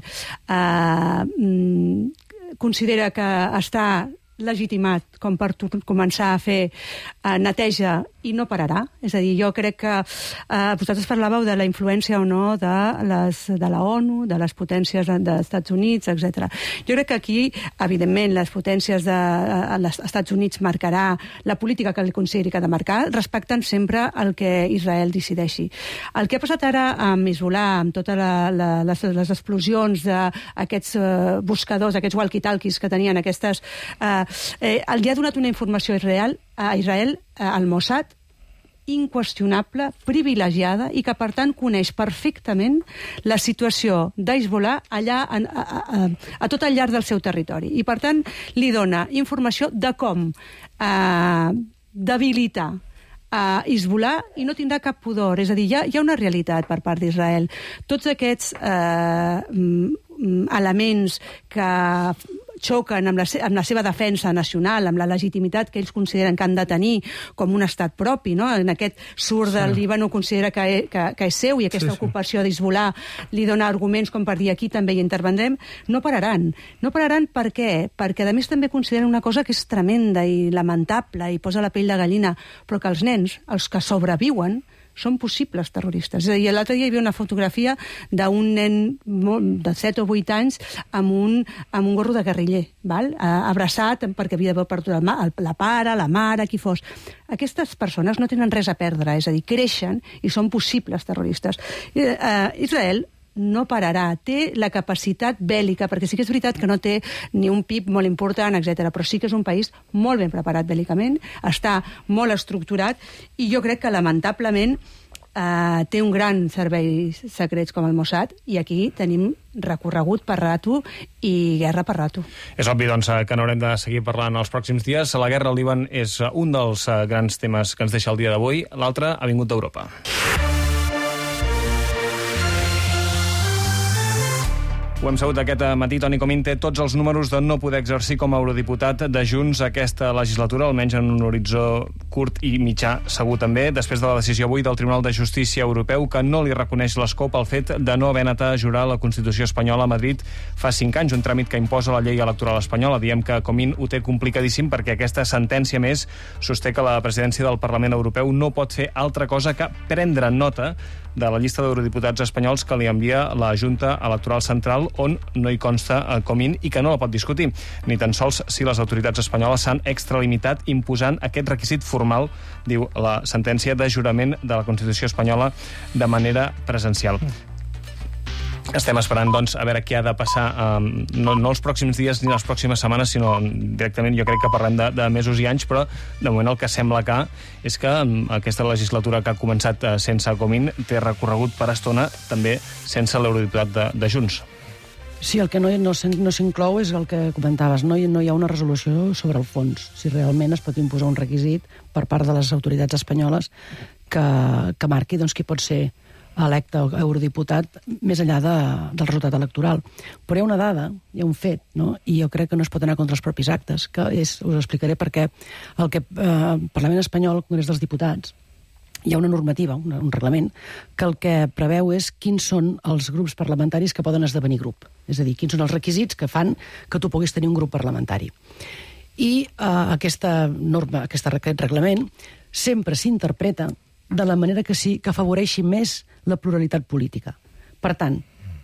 eh, mm, considera que està legitimat com per començar a fer eh, neteja i no pararà. És a dir, jo crec que eh, vosaltres parlàveu de la influència o no de, les, de la ONU, de les potències dels Estats Units, etcètera. Jo crec que aquí, evidentment, les potències dels de, Estats Units marcarà la política que li consideri que ha de marcar, respectant sempre el que Israel decideixi. El que ha passat ara amb Hezbollah, amb totes la, les, les explosions d'aquests eh, buscadors, aquests walkie-talkies que tenien aquestes... Eh, eh, li ha donat una informació a Israel, a Israel al Mossad, inqüestionable, privilegiada, i que, per tant, coneix perfectament la situació d'Hezbollah allà a, a, a, a tot el llarg del seu territori. I, per tant, li dona informació de com eh, debilitar a Hezbollah i no tindrà cap pudor. És a dir, hi ha, hi ha una realitat per part d'Israel. Tots aquests eh, elements que xoquen amb la, amb la seva defensa nacional, amb la legitimitat que ells consideren que han de tenir com un estat propi, no? En aquest surt sí. del Líban ho considera que, que, que és seu i aquesta sí, sí. ocupació d'Hezbollah li dona arguments com per dir aquí també hi intervendrem, no pararan. No pararan per què? Perquè a més també consideren una cosa que és tremenda i lamentable i posa la pell de gallina, però que els nens, els que sobreviuen, són possibles terroristes. És a dir, l'altre dia hi havia una fotografia d'un nen de set o vuit anys amb un, amb un gorro de guerriller, val? Abraçat perquè havia d'haver perdut la pare, la mare, qui fos. Aquestes persones no tenen res a perdre, és a dir, creixen i són possibles terroristes. Israel no pararà, té la capacitat bèl·lica, perquè sí que és veritat que no té ni un P I B molt important, etcètera, però sí que és un país molt ben preparat bèl·licament, està molt estructurat, i jo crec que, lamentablement, eh, té un gran servei secrets com el Mossad, i aquí tenim recorregut per rato i guerra per rato. És obvi, doncs, que n'haurem de seguir parlant els pròxims dies. La guerra al Líban és un dels grans temes que ens deixa el dia d'avui, l'altre ha vingut d'Europa. Ho hem sabut aquest matí. Toni Comín té tots els números de no poder exercir com a eurodiputat de Junts aquesta legislatura, almenys en un horitzó curt i mitjà segur també, després de la decisió avui del Tribunal de Justícia Europeu que no li reconeix l'escó pel fet de no haver anat a jurar la Constitució espanyola a Madrid fa cinc anys, un tràmit que imposa la llei electoral espanyola. Diem que Comín ho té complicadíssim perquè aquesta sentència més sosté que la presidència del Parlament Europeu no pot fer altra cosa que prendre nota de la llista d'eurodiputats espanyols que li envia la Junta Electoral Central, on no hi consta Comín i que no la pot discutir, ni tan sols si les autoritats espanyoles s'han extralimitat imposant aquest requisit formal, diu la sentència de jurament de la Constitució espanyola de manera presencial. Estem esperant, doncs, a veure què ha de passar, um, no, no els pròxims dies ni les pròximes setmanes, sinó directament jo crec que parlem de, de mesos i anys, però de moment el que sembla que és que um, aquesta legislatura que ha començat uh, sense Comín té recorregut per estona també sense l'eurodiputat de, de Junts. Sí, el que no, no, no s'inclou és el que comentaves, no hi, no hi ha una resolució sobre el fons, si realment es pot imposar un requisit per part de les autoritats espanyoles que, que marqui doncs, qui pot ser electe o eurodiputat més enllà de, del resultat electoral. Però hi ha una dada, hi ha un fet, no? I jo crec que no es pot anar contra els propis actes, que és, us explicaré perquè el que eh, el Parlament espanyol, el Congrés dels Diputats, hi ha una normativa, un, un reglament, que el que preveu és quins són els grups parlamentaris que poden esdevenir grup. És a dir, quins són els requisits que fan que tu puguis tenir un grup parlamentari. I eh, aquesta norma, aquest reglament, sempre s'interpreta de la manera que sí, que afavoreixi més la pluralitat política. Per tant,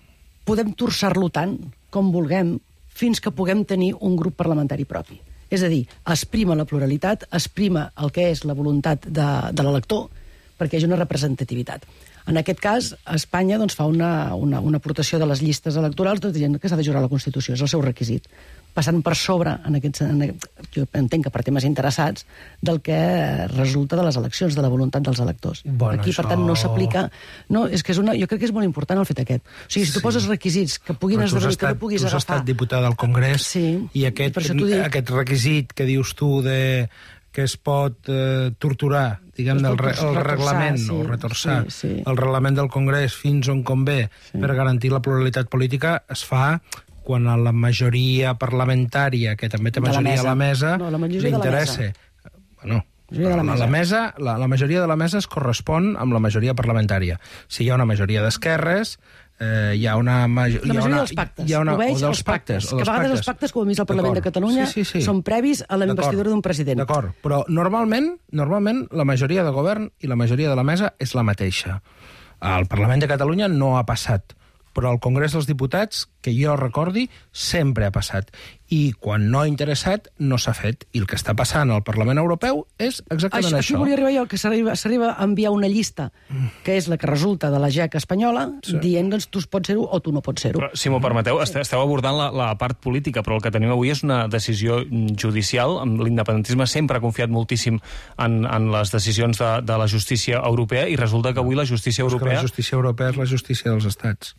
podem torçar-lo tant com vulguem fins que puguem tenir un grup parlamentari propi. És a dir, exprima la pluralitat, exprima el que és la voluntat de, de l'elector, perquè hi hagi una representativitat. En aquest cas, Espanya doncs, fa una, una, una aportació de les llistes electorals doncs, dient que s'ha de jurar la Constitució, és el seu requisit. Passant per sobre, en aquest, en aquest, jo entenc que per temes interessats, del que resulta de les eleccions, de la voluntat dels electors. Bueno, Aquí, això... per tant, no s'aplica... No, és que és una, jo crec que és molt important el fet aquest. O sigui, si tu Sí. poses requisits que puguin esdevenir, que no puguis tu has agafar... estat diputada al Congrés Sí, i aquest, per això t'ho dic. aquest requisit que dius tu de que es pot eh, torturar, diguem, Es el, pot re, el retorçar, reglament, sí, o retorçar, sí, sí. el reglament del Congrés fins on convé Sí. per garantir la pluralitat política, es fa quan a la majoria parlamentària, que també té De la majoria mesa. a la mesa, No, la majoria li de la interessa. Bueno, Majoria de la la, mesa. la, mesa, la, la majoria de la mesa es correspon amb la majoria parlamentària. Si hi ha una majoria d'esquerres, eh, hi ha una... Majo La hi ha majoria una, dels pactes. Hi ha una, Ho veig, o dels els pactes. pactes. o Que dels a vegades pactes. els pactes, com hem vist al Parlament de D'acord. Catalunya, sí, sí, sí. són previs a la D'acord. investidura d'un president. D'acord, però normalment, normalment la majoria de govern i la majoria de la mesa és la mateixa. Al Parlament de Catalunya no ha passat, però al Congrés dels Diputats, que jo recordi, sempre ha passat. I quan no ha interessat, no s'ha fet. I el que està passant al Parlament Europeu és exactament Això, això. aquí volia arribar jo, que s'arriba s'arriba a enviar una llista, que és la que resulta de la G E C espanyola, Sí. dient, doncs, tu pots ser-ho o tu no pots ser-ho. Però, si m'ho permeteu, esteu, esteu abordant la, la part política, però el que tenim avui és una decisió judicial. L'independentisme sempre ha confiat moltíssim en, en les decisions de, de la justícia europea i resulta que avui la justícia És que europea... la justícia europea és la justícia dels estats.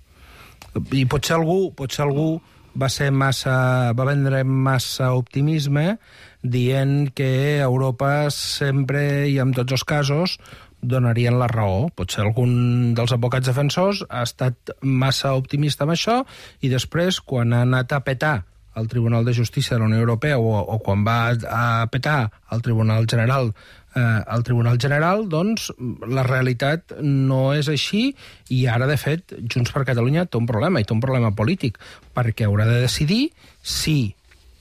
I potser algú, potser algú va ser massa, va vendre massa optimisme dient que Europa sempre i en tots els casos donarien la raó. Potser algun dels advocats defensors ha estat massa optimista amb això i després, quan ha anat a petar al Tribunal de Justícia de la Unió Europea o, o quan va a petar al Tribunal General eh, al Tribunal General, doncs la realitat no és així i ara, de fet, Junts per Catalunya té un problema, i té un problema polític, perquè haurà de decidir si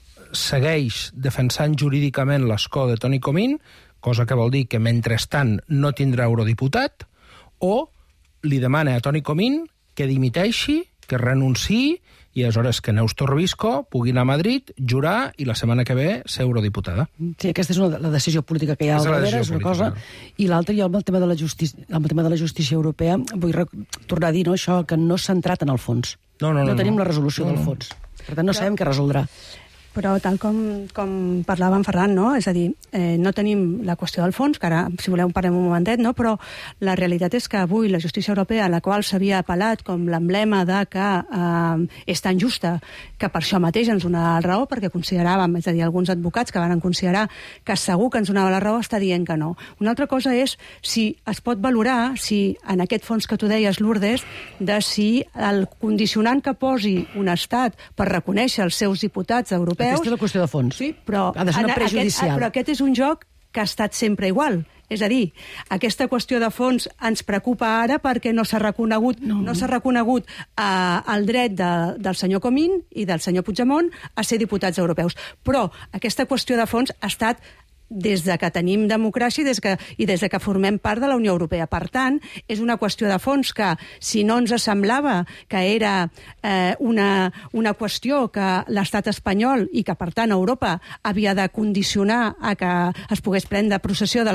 segueix defensant jurídicament l'escó de Toni Comín, cosa que vol dir que mentrestant no tindrà eurodiputat, o li demana a Toni Comín que dimiteixi, que renunciï, i aleshores que Neus Torrebisco pugui anar a Madrid, jurar i la setmana que ve ser eurodiputada. Sí, aquesta és una, la decisió política que hi ha al darrere, és una cosa. I l'altra, i amb el tema de la justícia, amb el tema de la justícia europea, vull tornar a dir, no, això, que no s'ha entrat en el fons. No, no, no, no tenim no. la resolució no, del no. fons. Per tant, no sabem què resoldrà. però tal com, com parlava en Ferran, no? És a dir, eh, no tenim la qüestió del fons, que ara, si voleu, parlem un momentet, no? Però la realitat és que avui la justícia europea, a la qual s'havia apel·lat com l'emblema de que eh, és tan justa, que per això mateix ens donava la raó, perquè consideràvem, és a dir, alguns advocats que van considerar que segur que ens donava la raó, està dient que no. Una altra cosa és si es pot valorar, si en aquest fons que tu deies, Lourdes, de si el condicionant que posi un estat per reconèixer els seus diputats europeus... Aquesta és la qüestió de fons. Sí, però... Ha de ser una prejudicial. Aquest, però aquest és un joc que ha estat sempre igual. És a dir, aquesta qüestió de fons ens preocupa ara perquè no s'ha reconegut, no. No s'ha reconegut eh, el dret de, del senyor Comín i del senyor Puigdemont a ser diputats europeus. Però aquesta qüestió de fons ha estat des de que tenim democràcia i des, que, i des de que formem part de la Unió Europea. Per tant, és una qüestió de fons que, si no ens semblava que era eh, una, una qüestió que l'estat espanyol i que, per tant, Europa havia de condicionar a que es pogués prendre possessió de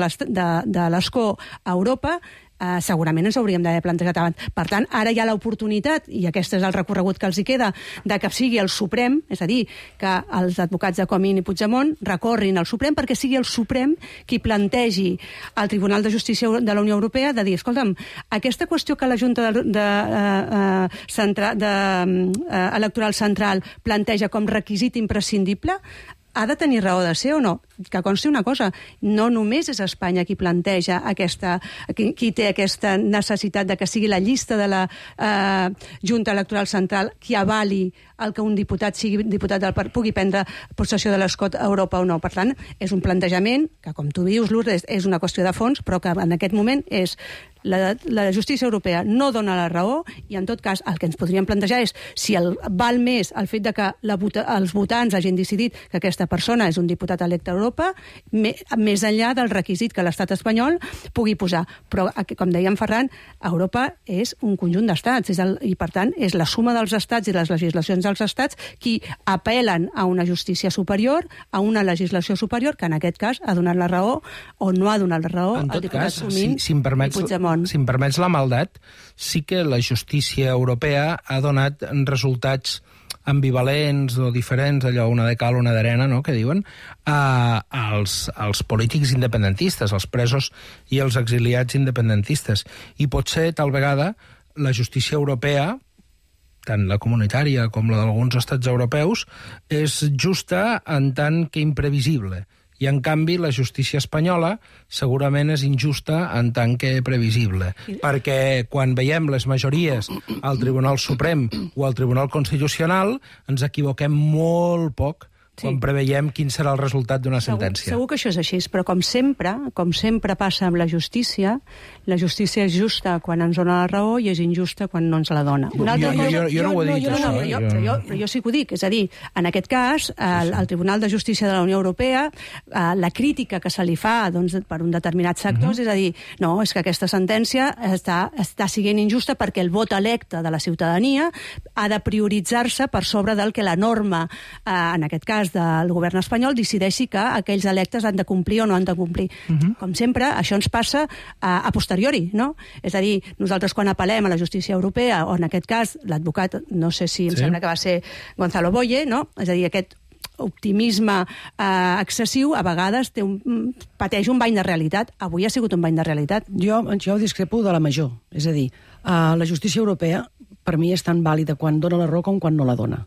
l'escó a Europa, Uh, segurament ens hauríem d'haver plantejat abans. Per tant, ara hi ha l'oportunitat, i aquest és el recorregut que els hi queda, de que sigui el Suprem, és a dir, que els advocats de Comín i Puigdemont recorrin al Suprem perquè sigui el Suprem qui plantegi al Tribunal de Justícia de la Unió Europea de dir, escolta'm, aquesta qüestió que la Junta de, de, uh, uh, centra, de, uh, Electoral Central planteja com requisit imprescindible, ha de tenir raó de ser o no? Que consti una cosa, no només és Espanya qui planteja aquesta, qui, qui té aquesta necessitat de que sigui la llista de la eh, Junta Electoral Central qui avali el que un diputat sigui diputat del part pugui prendre possessió de l'escot a Europa o no. Per tant, és un plantejament que, com tu dius, Lourdes, és una qüestió de fons, però que en aquest moment és la, la justícia europea no dona la raó i, en tot cas, el que ens podríem plantejar és si el, val més el fet de que la, els votants hagin decidit que aquesta persona és un diputat electe a Europa, me, més enllà del requisit que l'estat espanyol pugui posar. Però, com deia en Ferran, Europa és un conjunt d'estats és el, i, per tant, és la suma dels estats i les legislacions dels estats qui apel·len a una justícia superior, a una legislació superior, que en aquest cas ha donat la raó o no ha donat la raó al diputat Comín si, si em permets, i Puigdemont. Si em permets la maldat, sí que la justícia europea ha donat resultats ambivalents o diferents, allò una de cal, una d'arena, no?, que diuen, a, als, als polítics independentistes, als presos i als exiliats independentistes. I potser, tal vegada, la justícia europea, tant la comunitària com la d'alguns estats europeus, és justa en tant que imprevisible. I, en canvi, la justícia espanyola segurament és injusta en tant que previsible. Perquè quan veiem les majories al Tribunal Suprem o al Tribunal Constitucional ens equivoquem molt poc sí. quan preveiem quin serà el resultat d'una sentència. Segur, segur que això és així, però com sempre, com sempre passa amb la justícia, la justícia és justa quan ens dona la raó i és injusta quan no ens la dona. Una altra jo, cosa, jo, jo, jo no ho he dit, no, això. No, no, jo, però, jo, però jo sí que ho dic. És a dir, en aquest cas, el, el Tribunal de Justícia de la Unió Europea, eh, la crítica que se li fa doncs, per un determinat sectors, uh-huh. és a dir, no, és que aquesta sentència està, està siguent injusta perquè el vot electe de la ciutadania ha de prioritzar-se per sobre del que la norma, eh, en aquest cas del govern espanyol, decideixi que aquells electes han de complir o no han de complir. Uh-huh. Com sempre, això ens passa a, a posteriori, no? És a dir, nosaltres quan apel·lem a la justícia europea, o en aquest cas l'advocat, no sé si em sí. sembla que va ser Gonzalo Boye, no? És a dir, aquest optimisme eh, excessiu a vegades té un, pateix un bany de realitat. Avui ha sigut un bany de realitat. Jo, jo discrepo de la major. És a dir, eh, la justícia europea per mi és tan vàlida quan dona la raó com quan no la dona.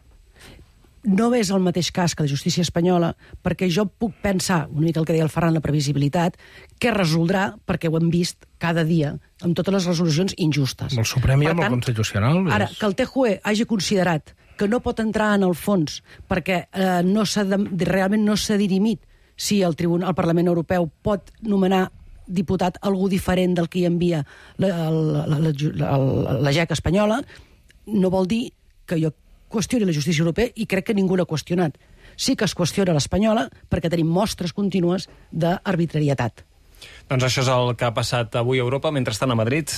No és el mateix cas que la justícia espanyola, perquè jo puc pensar, una mica el que deia el Ferran, la previsibilitat, que resoldrà, perquè ho hem vist cada dia, amb totes les resolucions injustes. El Suprem i amb el Constitucional. És... Ara, que el T J U E hagi considerat que no pot entrar en el fons perquè eh, no s'ha de, realment no s'ha dirimit si el, Tribunal, el Parlament Europeu pot nomenar diputat algú diferent del que hi envia la, la, la, la, la, la G E C espanyola, no vol dir que jo qüestioni la justícia europea i crec que ningú l'ha qüestionat. Sí que es qüestiona l'espanyola perquè tenim mostres contínues d'arbitrarietat. Doncs això és el que ha passat avui a Europa. Mentrestant, a Madrid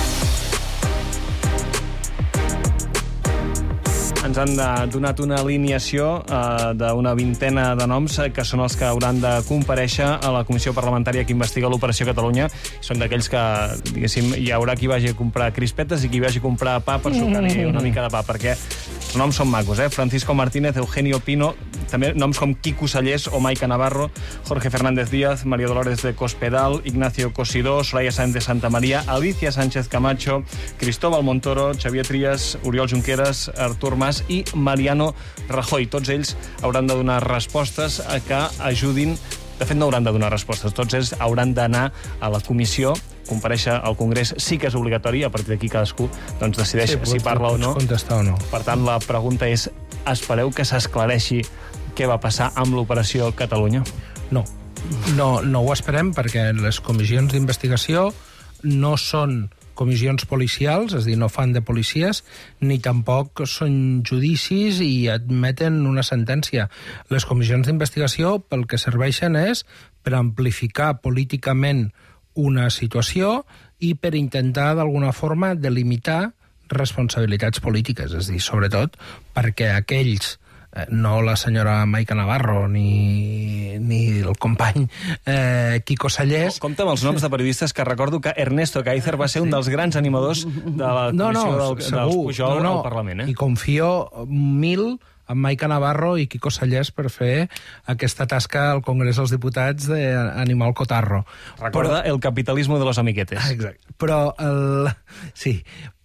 ens han donat una alineació eh, d'una vintena de noms eh, que són els que hauran de comparèixer a la comissió parlamentària que investiga l'Operació Catalunya. Són d'aquells que, diguéssim, hi haurà qui vagi a comprar crispetes i qui vagi a comprar pa per sucar-hi una mica de pa, perquè Els noms són macos, eh? Francisco Martínez, Eugenio Pino, també noms com Quico Sallés o Maica Navarro, Jorge Fernández Díaz, María Dolores de Cospedal, Ignacio Cosidó, Soraya Sáenz de Santa María, Alicia Sánchez Camacho, Cristóbal Montoro, Xavier Trias, Oriol Junqueras, Artur Mas i Mariano Rajoy. Tots ells hauran de donar respostes a que ajudin. De fet, no hauran de donar respostes. Tots ells hauran d'anar a la comissió, comparèixer al Congrés sí que és obligatori, a partir d'aquí cadascú doncs, decideix sí, si parla o no. Contestar o no. Per tant, la pregunta és, espereu que s'esclareixi què va passar amb l'operació Catalunya? No. No, no ho esperem, perquè les comissions d'investigació no són comissions policials, és a dir, no fan de policies, ni tampoc són judicis i admeten una sentència. Les comissions d'investigació pel que serveixen és per amplificar políticament una situació i per intentar, d'alguna forma, delimitar responsabilitats polítiques. És a dir, sobretot perquè aquells, no la senyora Maica Navarro ni, ni el company eh, Quico Sallés... Compte amb els noms de periodistes, que recordo que Ernesto Kaiser va ser un dels grans animadors de la comissió no, no, del, segur, dels Pujol no, no. al Parlament. Eh? I confio mil amb Maica Navarro i Quico Sallés per fer aquesta tasca al Congrés dels Diputats d'animar el cotarro. Recorda Però... el capitalisme de los amiguetes. Exacte. Però el... Sí,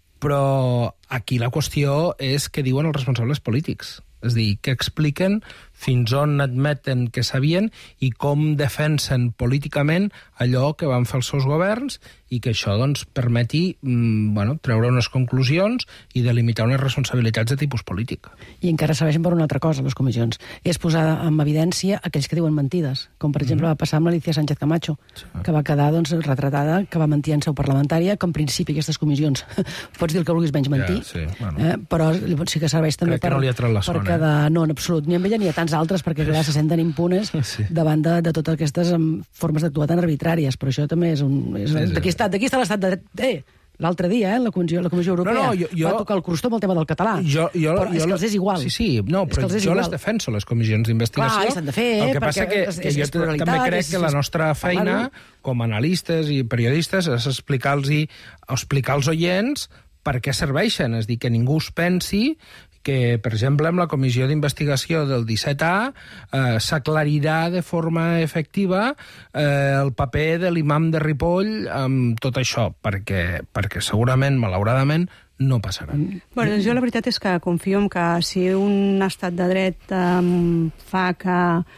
però aquí la qüestió és què diuen els responsables polítics. És a dir, que expliquen fins on admeten que sabien i com defensen políticament allò que van fer els seus governs i que això doncs, permeti mm, bueno, treure unes conclusions i delimitar unes responsabilitats de tipus polític. I encara serveixen per una altra cosa, les comissions. És posar en evidència aquells que diuen mentides, com per exemple mm. va passar amb l'Alicia Sánchez Camacho, sí. que va quedar doncs, retratada, que va mentir en seu parlamentària, que en principi aquestes comissions pots dir el que vulguis menys mentir, ja, sí, bueno. eh, però sí que serveix també Crec per, que no li ha tret la per son, quedar... Eh? No, en absolut, ni amb ella ni a tants altres, perquè clar, se senten impunes sí. davant de, de totes aquestes um, formes d'actuar tan arbitràries, però això també és un... És un... D'aquí està, d'aquí està l'estat de dret. Eh, l'altre dia, eh, la Comissió, la Comissió Europea no, no, jo, jo... va tocar el crostó amb el tema del català. Jo, jo, però jo, és que els és igual. Sí, sí, no, però jo igual. les defenso, les comissions d'investigació. Clar, s'han de fer, el que passa que, és, que és, jo és també crec és, que la nostra feina, com a analistes i periodistes, és explicar-los explicar als oients per què serveixen. És dir, que ningú es pensi que, per exemple, amb la comissió d'investigació del disset A eh, s'aclarirà de forma efectiva eh, el paper de l'imam de Ripoll amb tot això, perquè, perquè segurament, malauradament, no passarà. Bueno, jo la veritat és que confio en que si un estat de dret um, fa que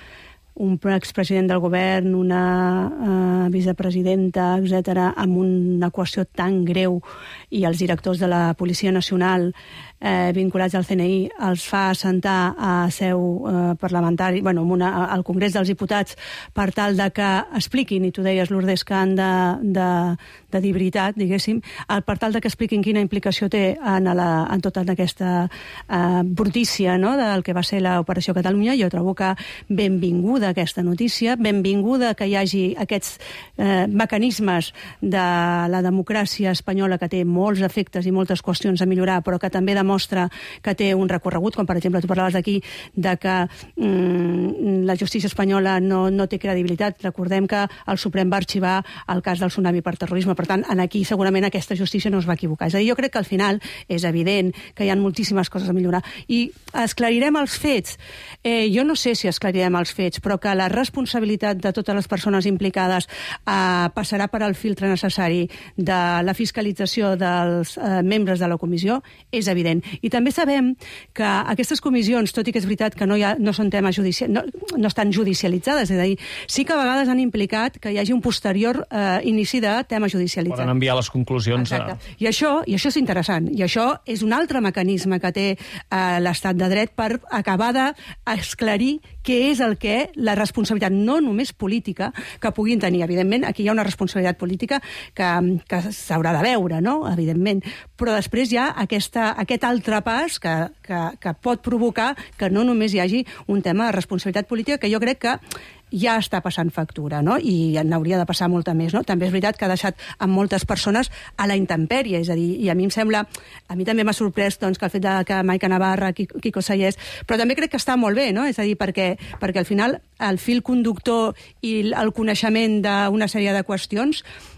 un expresident del govern, una uh, vicepresidenta, etcètera, amb una qüestió tan greu i els directors de la Policia Nacional eh, vinculats al C N I els fa assentar a seu eh, parlamentari, bueno, una, al Congrés dels Diputats per tal de que expliquin, i tu deies, Lourdes, que han de, de, de dir veritat, diguéssim, per tal de que expliquin quina implicació té en, la, en tota aquesta eh, brutícia, no?, del que va ser l'Operació Catalunya. Jo trobo que benvinguda aquesta notícia, benvinguda que hi hagi aquests eh, mecanismes de la democràcia espanyola que té molts efectes i moltes qüestions a millorar, però que també demostra que té un recorregut, com per exemple tu parlaves d'aquí de que mm, la justícia espanyola no, no té credibilitat. Recordem que el Suprem va arxivar el cas del tsunami per terrorisme, per tant, en aquí segurament aquesta justícia no es va equivocar. És a dir, jo crec que al final és evident que hi ha moltíssimes coses a millorar. I esclarirem els fets. Eh, jo no sé si esclarirem els fets, però que la responsabilitat de totes les persones implicades eh, passarà per al filtre necessari de la fiscalització dels eh, membres de la comissió és evident. I també sabem que aquestes comissions, tot i que és veritat que no, hi ha, no són temes judicials, no, no estan judicialitzades, és a dir, sí que a vegades han implicat que hi hagi un posterior eh, inici de tema judicialitzat. Poden enviar les conclusions. Exacte. A... I això, i això és interessant, i això és un altre mecanisme que té eh, l'estat de dret per acabar d'esclarir què és el que la responsabilitat, no només política, que puguin tenir. Evidentment, aquí hi ha una responsabilitat política que, que s'haurà de veure, no?, evidentment, però després hi ha aquesta, aquest altre pas que, que, que pot provocar que no només hi hagi un tema de responsabilitat política, que jo crec que ja està passant factura, no?, i n'hauria de passar molta més, no? També és veritat que ha deixat a moltes persones a la intempèrie, és a dir, i a mi em sembla, a mi també m'ha sorprès, doncs, que el fet de que Maica Navarra, Quico Sallés, però també crec que està molt bé, no?, és a dir, perquè, perquè al final el fil conductor i el coneixement d'una sèrie de qüestions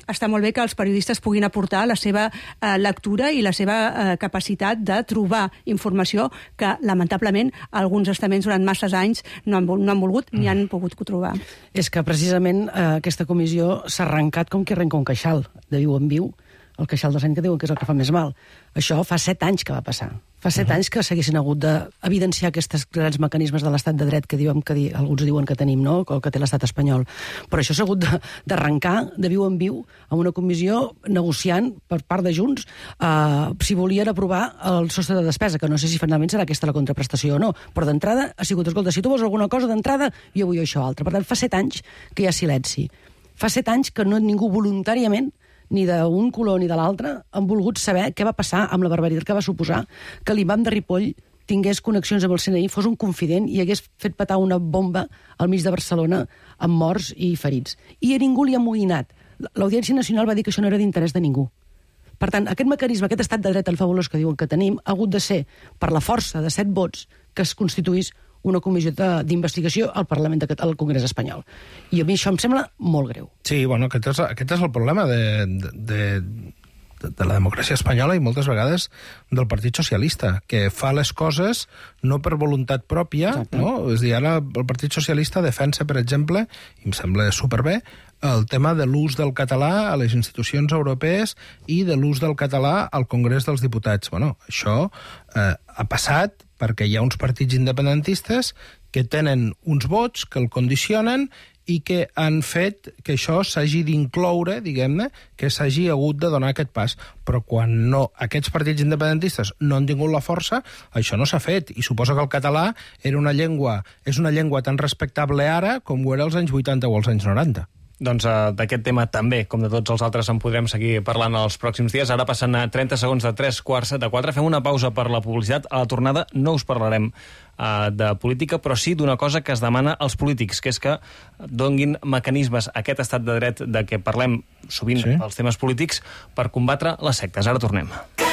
està molt bé que els periodistes puguin aportar la seva eh, lectura i la seva eh, capacitat de trobar informació que, lamentablement, alguns estaments durant masses anys no han, no han volgut ni han pogut trobar. És que, precisament, eh, aquesta comissió s'ha arrencat com qui arrenca un queixal, de viu en viu, el queixal docent que diuen que és el que fa més mal. Això fa set anys que va passar. Fa set anys que s'haguessin hagut d'evidenciar aquests grans mecanismes de l'estat de dret que diuen que di, alguns diuen que tenim, no?, o que té l'estat espanyol. Però això s'ha hagut d'arrencar de viu en viu amb una comissió negociant per part de Junts eh, si volien aprovar el sostre de despesa, que no sé si finalment serà aquesta la contraprestació o no, però d'entrada ha sigut, escolta, si tu vols alguna cosa d'entrada, jo vull això altre. Per tant, fa set anys que hi ha silenci. Fa set anys que no ningú voluntàriament ni d'un color ni de l'altre, han volgut saber què va passar amb la barbaritat que va suposar que l'imam de Ripoll tingués connexions amb el C N I, fos un confident i hagués fet petar una bomba al mig de Barcelona amb morts i ferits. I a ningú li ha amoïnat. L'Audiència Nacional va dir que això no era d'interès de ningú. Per tant, aquest mecanisme, aquest estat de dret tan fabulós que diuen que tenim, ha hagut de ser, per la força de set vots, que es constituís una comissió d'investigació al Parlament de, al Congrés espanyol. I a mi això em sembla molt greu. Sí, bueno, aquest és, aquest és el problema de, de, de, de la democràcia espanyola i moltes vegades del Partit Socialista, que fa les coses no per voluntat pròpia, exacte, no? És a dir, ara el Partit Socialista defensa, per exemple, i em sembla superbé, el tema de l'ús del català a les institucions europees i de l'ús del català al Congrés dels Diputats. Bueno, això eh, ha passat perquè hi ha uns partits independentistes que tenen uns vots que el condicionen i que han fet que això s'hagi d'incloure, diguem-ne, que s'hagi hagut de donar aquest pas. Però quan no, aquests partits independentistes no han tingut la força, això no s'ha fet. I suposo que el català era una llengua, és una llengua tan respectable ara com ho era als anys vuitanta o als anys noranta. Doncs uh, d'aquest tema també, com de tots els altres, en podrem seguir parlant els pròxims dies. Ara passen a trenta segons de tres quarts de quatre. Fem una pausa per la publicitat. A la tornada no us parlarem uh, de política, però sí d'una cosa que es demana als polítics, que és que donguin mecanismes a aquest estat de dret de què parlem sovint sí. pels temes polítics per combatre les sectes. Ara tornem.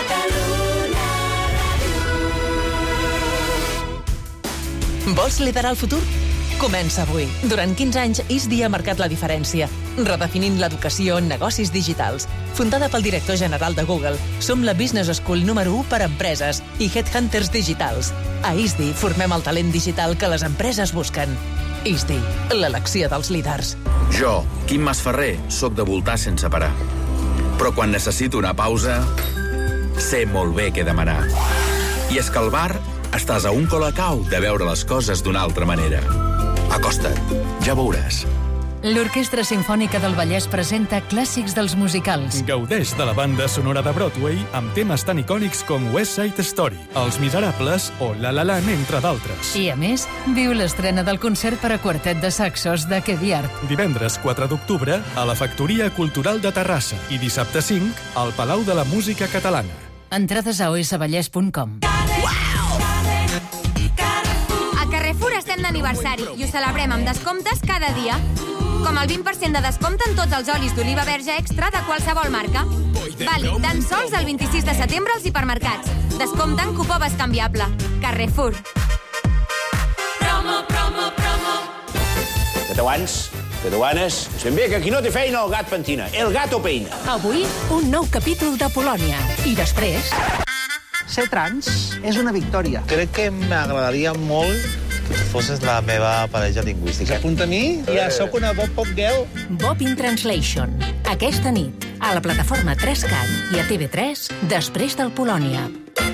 Vols liderar el futur? Comença avui. Durant quinze anys, I S D I ha marcat la diferència, redefinint l'educació en negocis digitals. Fundada pel director general de Google, som la business school número u per a empreses i headhunters digitals. A I S D I formem el talent digital que les empreses busquen. I S D I, l'elecció dels líders. Jo, Quim Masferrer, sóc de voltar sense parar. Però quan necessito una pausa, sé molt bé què demanar. I és que al bar estàs a un colacau de veure les coses d'una altra manera. Acosta't, ja veuràs. L'Orquestra Simfònica del Vallès presenta clàssics dels musicals. Gaudeix de la banda sonora de Broadway amb temes tan icònics com West Side Story, Els Miserables o La La Land, entre d'altres. I, a més, viu l'estrena del concert per a quartet de saxos de Queviart. Divendres quatre d'octubre a la Factoria Cultural de Terrassa i dissabte cinc al Palau de la Música Catalana. Entrades a o esse vallès punt com. Carrefour estem d'aniversari i ho celebrem amb descomptes cada dia. Com el vint per cent de descompte en tots els olis d'oliva verge extra de qualsevol marca. Vàlid tan sols el vint-i-sis de setembre als hipermercats. Descompte en cupó bescanviable. Carrefour. Promo, promo, promo. Catalans, catalanes, se'n ve que aquí no té feina el gat pentina. El gato peina. Avui, un nou capítol de Polònia. I després... Ser trans és una victòria. Crec que m'agradaria molt que tu fossis la meva parella lingüística. S'apunta a mi? Ja sóc una Bob Pop Girl. Bob in Translation. Aquesta nit, a la plataforma tres cat i a T V tres, després del Polònia.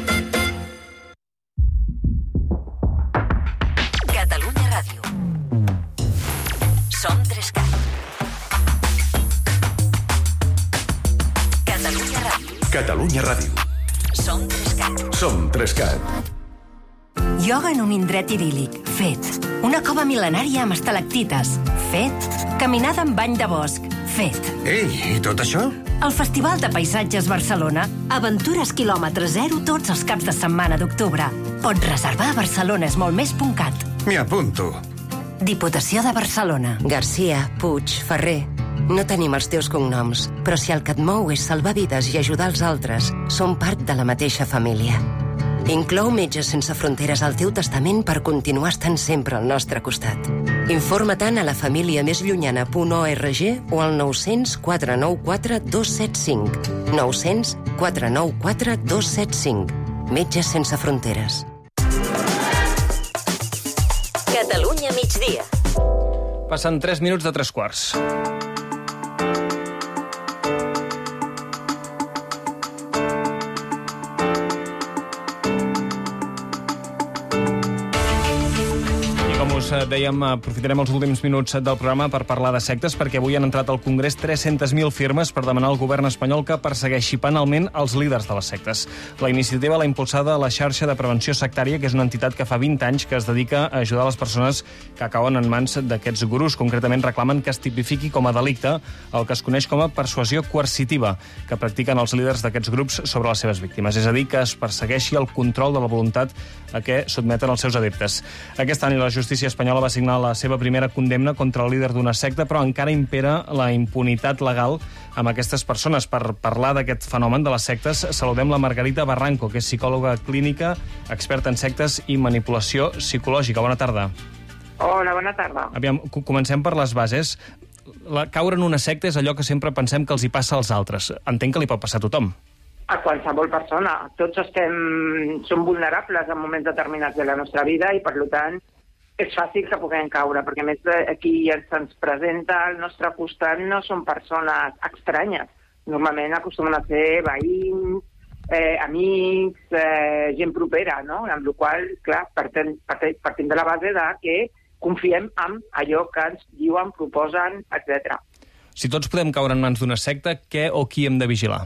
Catalunya Ràdio. Som tres cat. Catalunya Ràdio. Catalunya Ràdio. Som tres cat. Som tres cat. Ioga en un indret idíl·lic. Fet. Una cova mil·lenària amb estalactites. Fet. Caminada en bany de bosc. Fet. Ei, i tot això? El Festival de Paisatges Barcelona. Aventures quilòmetre zero tots els caps de setmana d'octubre. Pots reservar a barcelonasmoltmés.cat. M'hi apunto. Diputació de Barcelona. Garcia, Puig, Ferrer. No tenim els teus cognoms, però si el que et mou és salvar vides i ajudar els altres, som part de la mateixa família. Inclou Metges Sense Fronteres al teu testament per continuar estant sempre al nostre costat. Informa-te'n a la família més llunyana punt org o al nou cents quatre nou quatre dos set cinc. nou cents quatre nou quatre dos set cinc. Metges sense fronteres. Catalunya migdia. Passen tres minuts de tres quarts. Us dèiem, aprofitarem els últims minuts del programa per parlar de sectes, perquè avui han entrat al Congrés tres-centes mil firmes per demanar al govern espanyol que persegueixi penalment els líders de les sectes. La iniciativa l'ha impulsada la xarxa de prevenció sectària, que és una entitat que fa vint anys que es dedica a ajudar les persones que cauen en mans d'aquests gurus. Concretament reclamen que es tipifiqui com a delicte el que es coneix com a persuasió coercitiva que practiquen els líders d'aquests grups sobre les seves víctimes. És a dir, que es persegueixi el control de la voluntat a què sotmeten els seus adeptes. Aquest any la justícia espanyola va signar la seva primera condemna contra el líder d'una secta, però encara impera la impunitat legal amb aquestes persones. Per parlar d'aquest fenomen de les sectes, saludem la Margarita Barranco, que és psicòloga clínica, experta en sectes i manipulació psicològica. Bona tarda. Hola, bona tarda. Aviam, comencem per les bases. La, caure en una secta és allò que sempre pensem que els hi passa als altres. Entenc que li pot passar a tothom. A qualsevol persona. Tots estem, som vulnerables en moments determinats de la nostra vida i, per tant, és fàcil que puguem caure, perquè a més aquí se'ns presenta al nostre costat no són persones estranyes. Normalment acostumen a ser veïns, eh, amics, eh, gent propera, no? Amb la qual cosa, clar, partim, partim de la base de que confiem en allò que ens diuen, proposen, etcètera. Si tots podem caure en mans d'una secta, què o qui hem de vigilar?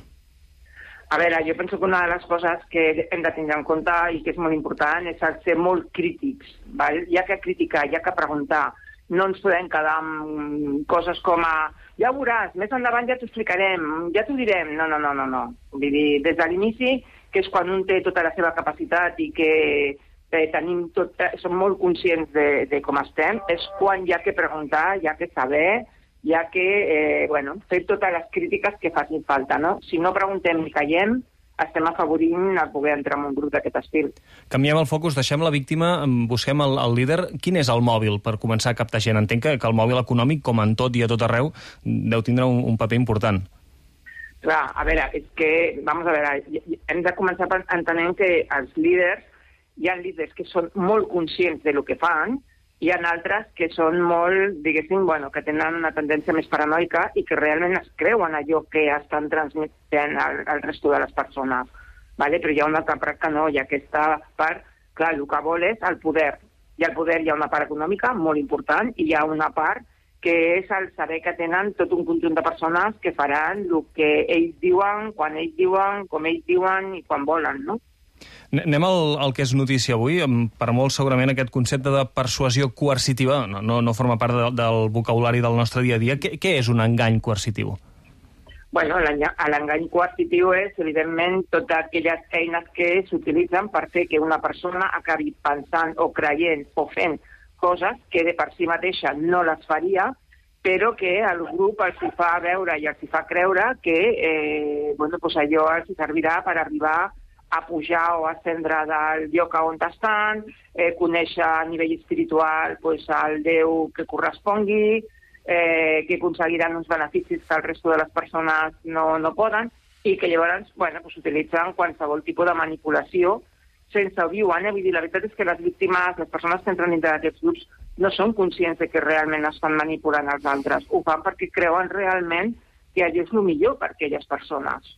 A veure, jo penso que una de les coses que hem de tenir en compte i que és molt important és el ser molt crítics. Val? Hi ha que criticar, hi ha que preguntar. No ens podem quedar amb coses com a ja ho veuràs, més endavant ja t'ho explicarem, ja t'ho direm. No, no, no, no, no. Vull dir, des de l'inici, que és quan un té tota la seva capacitat i que eh, tenim tot, eh, som molt conscients de, de com estem, és quan hi ha que preguntar, hi ha que saber, ja que, eh, bueno, fer totes les crítiques que facin falta, no? Si no preguntem ni callem, estem afavorint a poder entrar en un grup d'aquest estil. Canviem el focus, deixem la víctima, busquem el, el líder. Quin és el mòbil per començar a captar gent? Entenc que, que el mòbil econòmic, com en tot i a tot arreu, deu tindre un, un paper important. Clar, a veure, és que, vamos a veure, hem de començar entenent que els líders, hi ha líders que són molt conscients de lo que fan, hi ha altres que són molt, diguéssim, bueno, que tenen una tendència més paranoica i que realment es creuen allò que estan transmetent al, al resto de les persones. Vale? Però hi ha una altra part que no, i aquesta part, clar, el que vol és el poder. I al poder hi ha una part econòmica molt important i hi ha una part que és el saber que tenen tot un conjunt de persones que faran el que ells diuen, quan ells diuen, com ells diuen i quan volen, no? Anem al, al que és notícia avui. Per molt, segurament, aquest concepte de persuasió coercitiva no, no, no forma part de, del vocabulari del nostre dia a dia. Què, què és un engany coercitiu? Bueno, l'engany coercitiu és, evidentment, totes aquelles eines que s'utilitzen per fer que una persona acabi pensant o creient o fent coses que de per si mateixa no les faria, però que el grup els hi fa veure i els hi fa creure que eh, bueno, pues allò els servirà per arribar a pujar o ascendre del lloc on estan, eh, conèixer a nivell espiritual pues, el Déu que correspongui, eh, que aconseguiran uns beneficis que el resto de les persones no, no poden, i que llavors bueno, pues, utilitzen qualsevol tipus de manipulació sense viure. Eh? Vull dir, la veritat és que les víctimes, les persones que entren dintre d'aquests grups, no són conscients de que realment estan manipulant els altres. Ho fan perquè creuen realment que allò és el millor per a aquelles persones.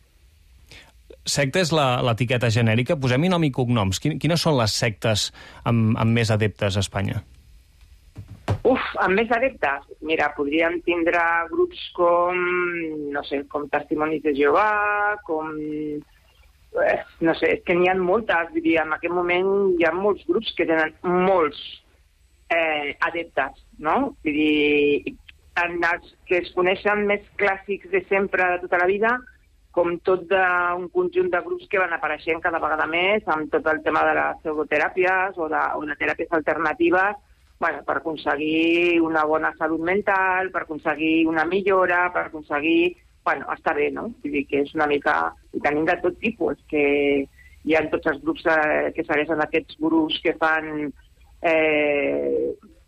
Secta és l'etiqueta genèrica. Posem-hi nom i cognoms. Quines són les sectes amb, amb més adeptes a Espanya? Uf, amb més adeptes? Mira, podríem tindre grups com, no sé, com Testimonis de Jehovà, com... Eh, no sé, és que n'hi ha moltes. Vull dir, en aquest moment hi ha molts grups que tenen molts eh, adeptes, no? Vull dir, en els que es coneixen més clàssics de sempre, de tota la vida, com tot d'un conjunt de grups que van apareixent cada vegada més amb tot el tema de les pseudoteràpies o de, o de teràpies alternatives, bueno, per aconseguir una bona salut mental, per aconseguir una millora, per aconseguir... Bueno, està bé, no? Vull dir que és una mica... I tenim de tot tipus, que hi ha tots els grups eh, que segueixen aquests gurus que fan... Eh,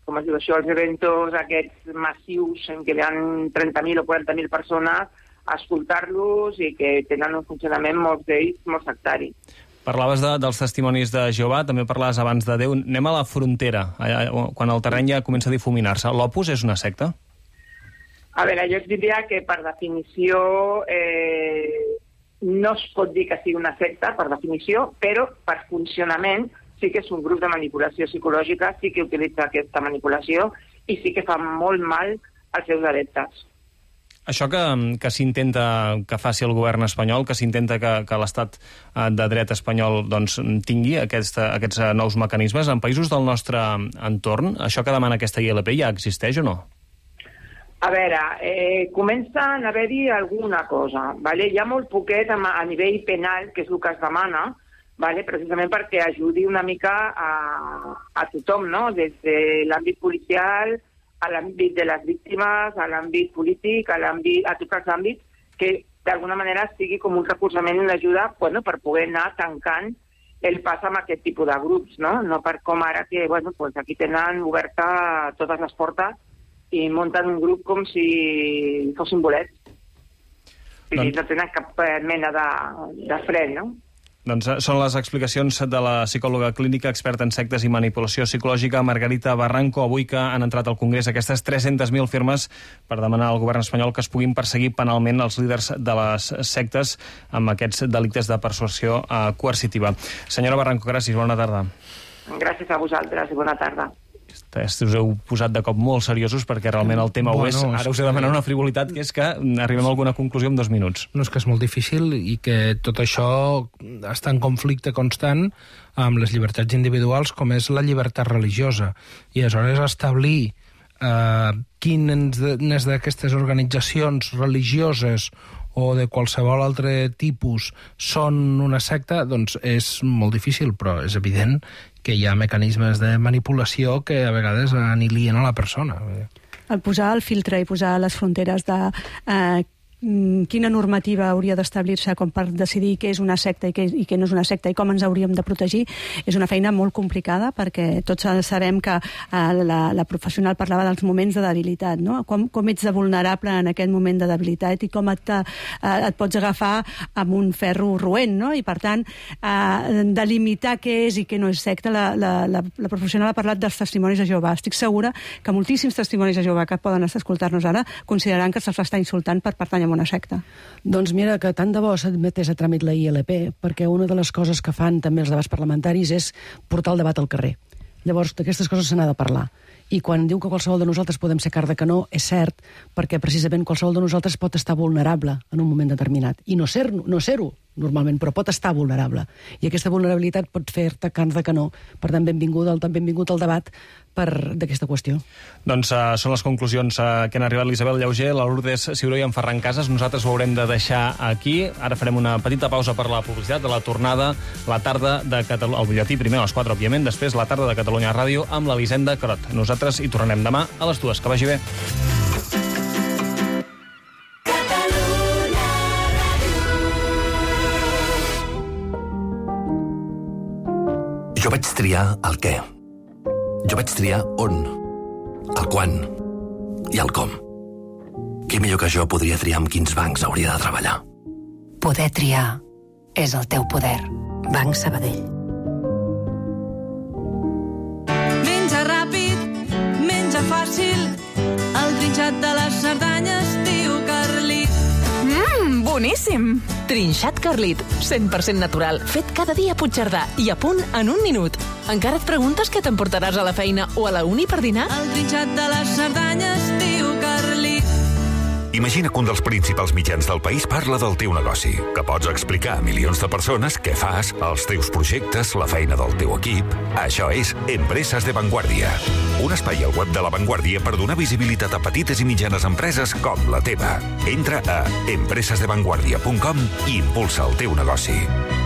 com es diu això, els eventos aquests massius en què hi ha trenta mil o quaranta mil persones, escoltar-los i que tenen un funcionament, molts d'ells, molt sectari. Parlaves de, dels testimonis de Jehovà, també parlaves abans de Déu. Anem a la frontera, allà, quan el terreny ja comença a difuminar-se. L'Opus és una secta? A veure, jo et diria que per definició eh, no es pot dir que sigui una secta, per definició, però per funcionament sí que és un grup de manipulació psicològica, sí que utilitza aquesta manipulació i sí que fa molt mal als seus adeptes. Això que, que s'intenta que faci el govern espanyol, que s'intenta que, que l'estat de dret espanyol doncs, tingui aquesta, aquests nous mecanismes, en països del nostre entorn, això que demana aquesta I L P ja existeix o no? A veure, eh, comença a haver-hi alguna cosa. Vale? Hi ha molt poquet a, a nivell penal, que és el que es demana, vale? Precisament perquè ajudi una mica a, a tothom, no? Des de l'àmbit policial, a l'àmbit de les víctimes, a l'àmbit polític, a, l'àmbit, a tots els àmbits, que d'alguna manera sigui com un recolzament i una ajuda, bueno, per poder anar tancant el pas amb aquest tipus de grups, no? No per com ara que, bueno, pues aquí tenen oberta totes les portes i munten un grup com si fossin bolets. I doncs... no tenen cap mena de, de fre, no? Doncs són les explicacions de la psicòloga clínica experta en sectes i manipulació psicològica Margarita Barranco, avui que han entrat al Congrés aquestes tres-centes mil firmes per demanar al govern espanyol que es puguin perseguir penalment els líders de les sectes amb aquests delictes de persuasió eh, coercitiva. Senyora Barranco, gràcies, bona tarda. Gràcies a vosaltres i bona tarda. Us heu posat de cop molt seriosos perquè realment el tema bueno, ho és. Ara us he demanat una frivolitat, que és que arribem a alguna conclusió en dos minuts. No, és que és molt difícil i que tot això està en conflicte constant amb les llibertats individuals com és la llibertat religiosa. I aleshores establir eh, quines d'aquestes organitzacions religioses o de qualsevol altre tipus són una secta, doncs és molt difícil, però és evident que hi ha mecanismes de manipulació que a vegades anilien a la persona. El posar el filtre i posar les fronteres de eh, quina normativa hauria d'establir-se com per decidir què és una secta i què, i què no és una secta i com ens hauríem de protegir, és una feina molt complicada perquè tots sabem que eh, la, la professional parlava dels moments de debilitat, no? Com, com ets de vulnerable en aquest moment de debilitat i com et, eh, et pots agafar amb un ferro roent, no? I per tant, eh, delimitar què és i què no és secta, la, la, la, la professional ha parlat dels testimonis de Jehovà. Estic segura que moltíssims testimonis de Jehovà que poden escoltar-nos ara consideraran que se'ls està insultant per pertànyer a una secta. Doncs mira, que tant de bo s'admetés a tràmit la I L P, perquè una de les coses que fan també els debats parlamentaris és portar el debat al carrer. Llavors, d'aquestes coses se n'ha de parlar. I quan diu que qualsevol de nosaltres podem ser car de canó, és cert, perquè precisament qualsevol de nosaltres pot estar vulnerable en un moment determinat. I no ser-ho, no ser-ho normalment, però pot estar vulnerable. I aquesta vulnerabilitat pot fer-te car de canó. Per tant, benvingut al, benvingut al debat d'aquesta qüestió. Doncs uh, són les conclusions uh, que han arribat l'Isabel Llauger, la Lourdes Ciuró i en Ferran Casas. Nosaltres ho haurem de deixar aquí. Ara farem una petita pausa per la publicitat de la tornada, la tarda de Catalunya, el butlletí primer a les quatre, òbviament, després la tarda de Catalunya Ràdio amb l'Elisenda Carot. Nosaltres hi tornem demà a les dues. Que vagi bé. Jo vaig triar el què. Jo vaig triar on, el quan i el com. Qui millor que jo podria triar amb quins bancs hauria de treballar? Poder triar és el teu poder. Banc Sabadell. Menja ràpid, menja fàcil, el trinxat de les Cerdanyes, tio Carlit. Mmm, boníssim! Trinxat Carlit, cent per cent natural, fet cada dia a Puigcerdà i a punt en un minut. Encara et preguntes què t'emportaràs a la feina o a la uni per dinar? El trinxat de les Cerdanyes, tio Carlit. Imagina que un dels principals mitjans del país parla del teu negoci, que pots explicar a milions de persones què fas, els teus projectes, la feina del teu equip. Això és Empreses de Vanguardia, un espai al web de La Vanguardia per donar visibilitat a petites i mitjanes empreses com la teva. Entra a empreses de vanguardia punt com i impulsa el teu negoci.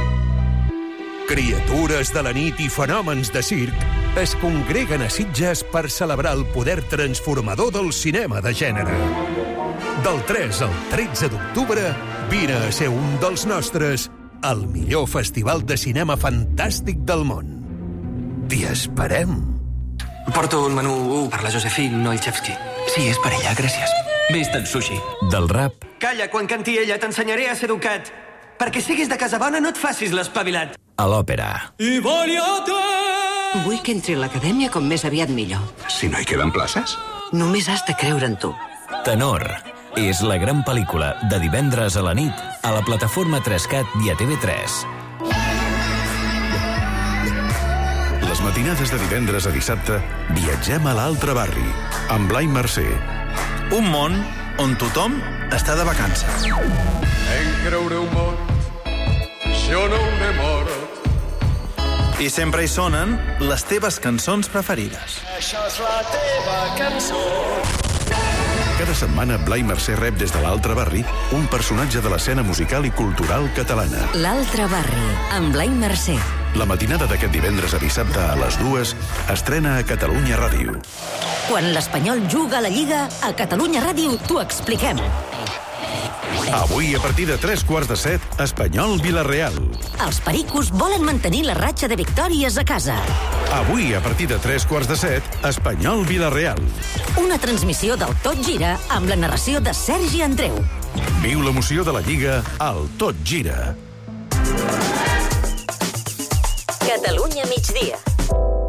Criatures de la nit i fenòmens de circ es congreguen a Sitges per celebrar el poder transformador del cinema de gènere. Del tres al tretze d'octubre, vine a ser un dels nostres al millor festival de cinema fantàstic del món. T'hi esperem. Porto un menú U per la Josephine Noilchevsky. Sí, és per ella, gràcies. Vist en sushi. Del rap. Calla, quan canti ella, t'ensenyaré a ser educat. Perquè siguis de casa bona no et facis l'espavilat. A l'òpera. I vull que entri a l'acadèmia com més aviat millor. Si no hi queden places? Només has de creure en tu. Tenor. És la gran pel·lícula de divendres a la nit a la plataforma tres cat i a T V tres. Les matinades de divendres a dissabte viatgem a l'altre barri, amb Blai Mercè. Un món on tothom està de vacances. En creure un mort, jo no m'he mort. I sempre hi sonen les teves cançons preferides. Això és la teva cançó. Cada setmana Blai Mercè rep des de l'altre barri un personatge de l'escena musical i cultural catalana. L'altre barri, amb Blai Mercè. La matinada d'aquest divendres a dissabte a les dues estrena a Catalunya Ràdio. Quan l'Espanyol juga a la Lliga, a Catalunya Ràdio t'ho expliquem. Avui, a partir de tres quarts de set, Espanyol-Vila-real. Els pericos volen mantenir la ratxa de victòries a casa. Avui, a partir de tres quarts de set, Espanyol-Vila-real. Una transmissió del Tot Gira amb la narració de Sergi Andreu. Viu l'emoció de la Lliga al Tot Gira. Catalunya migdia.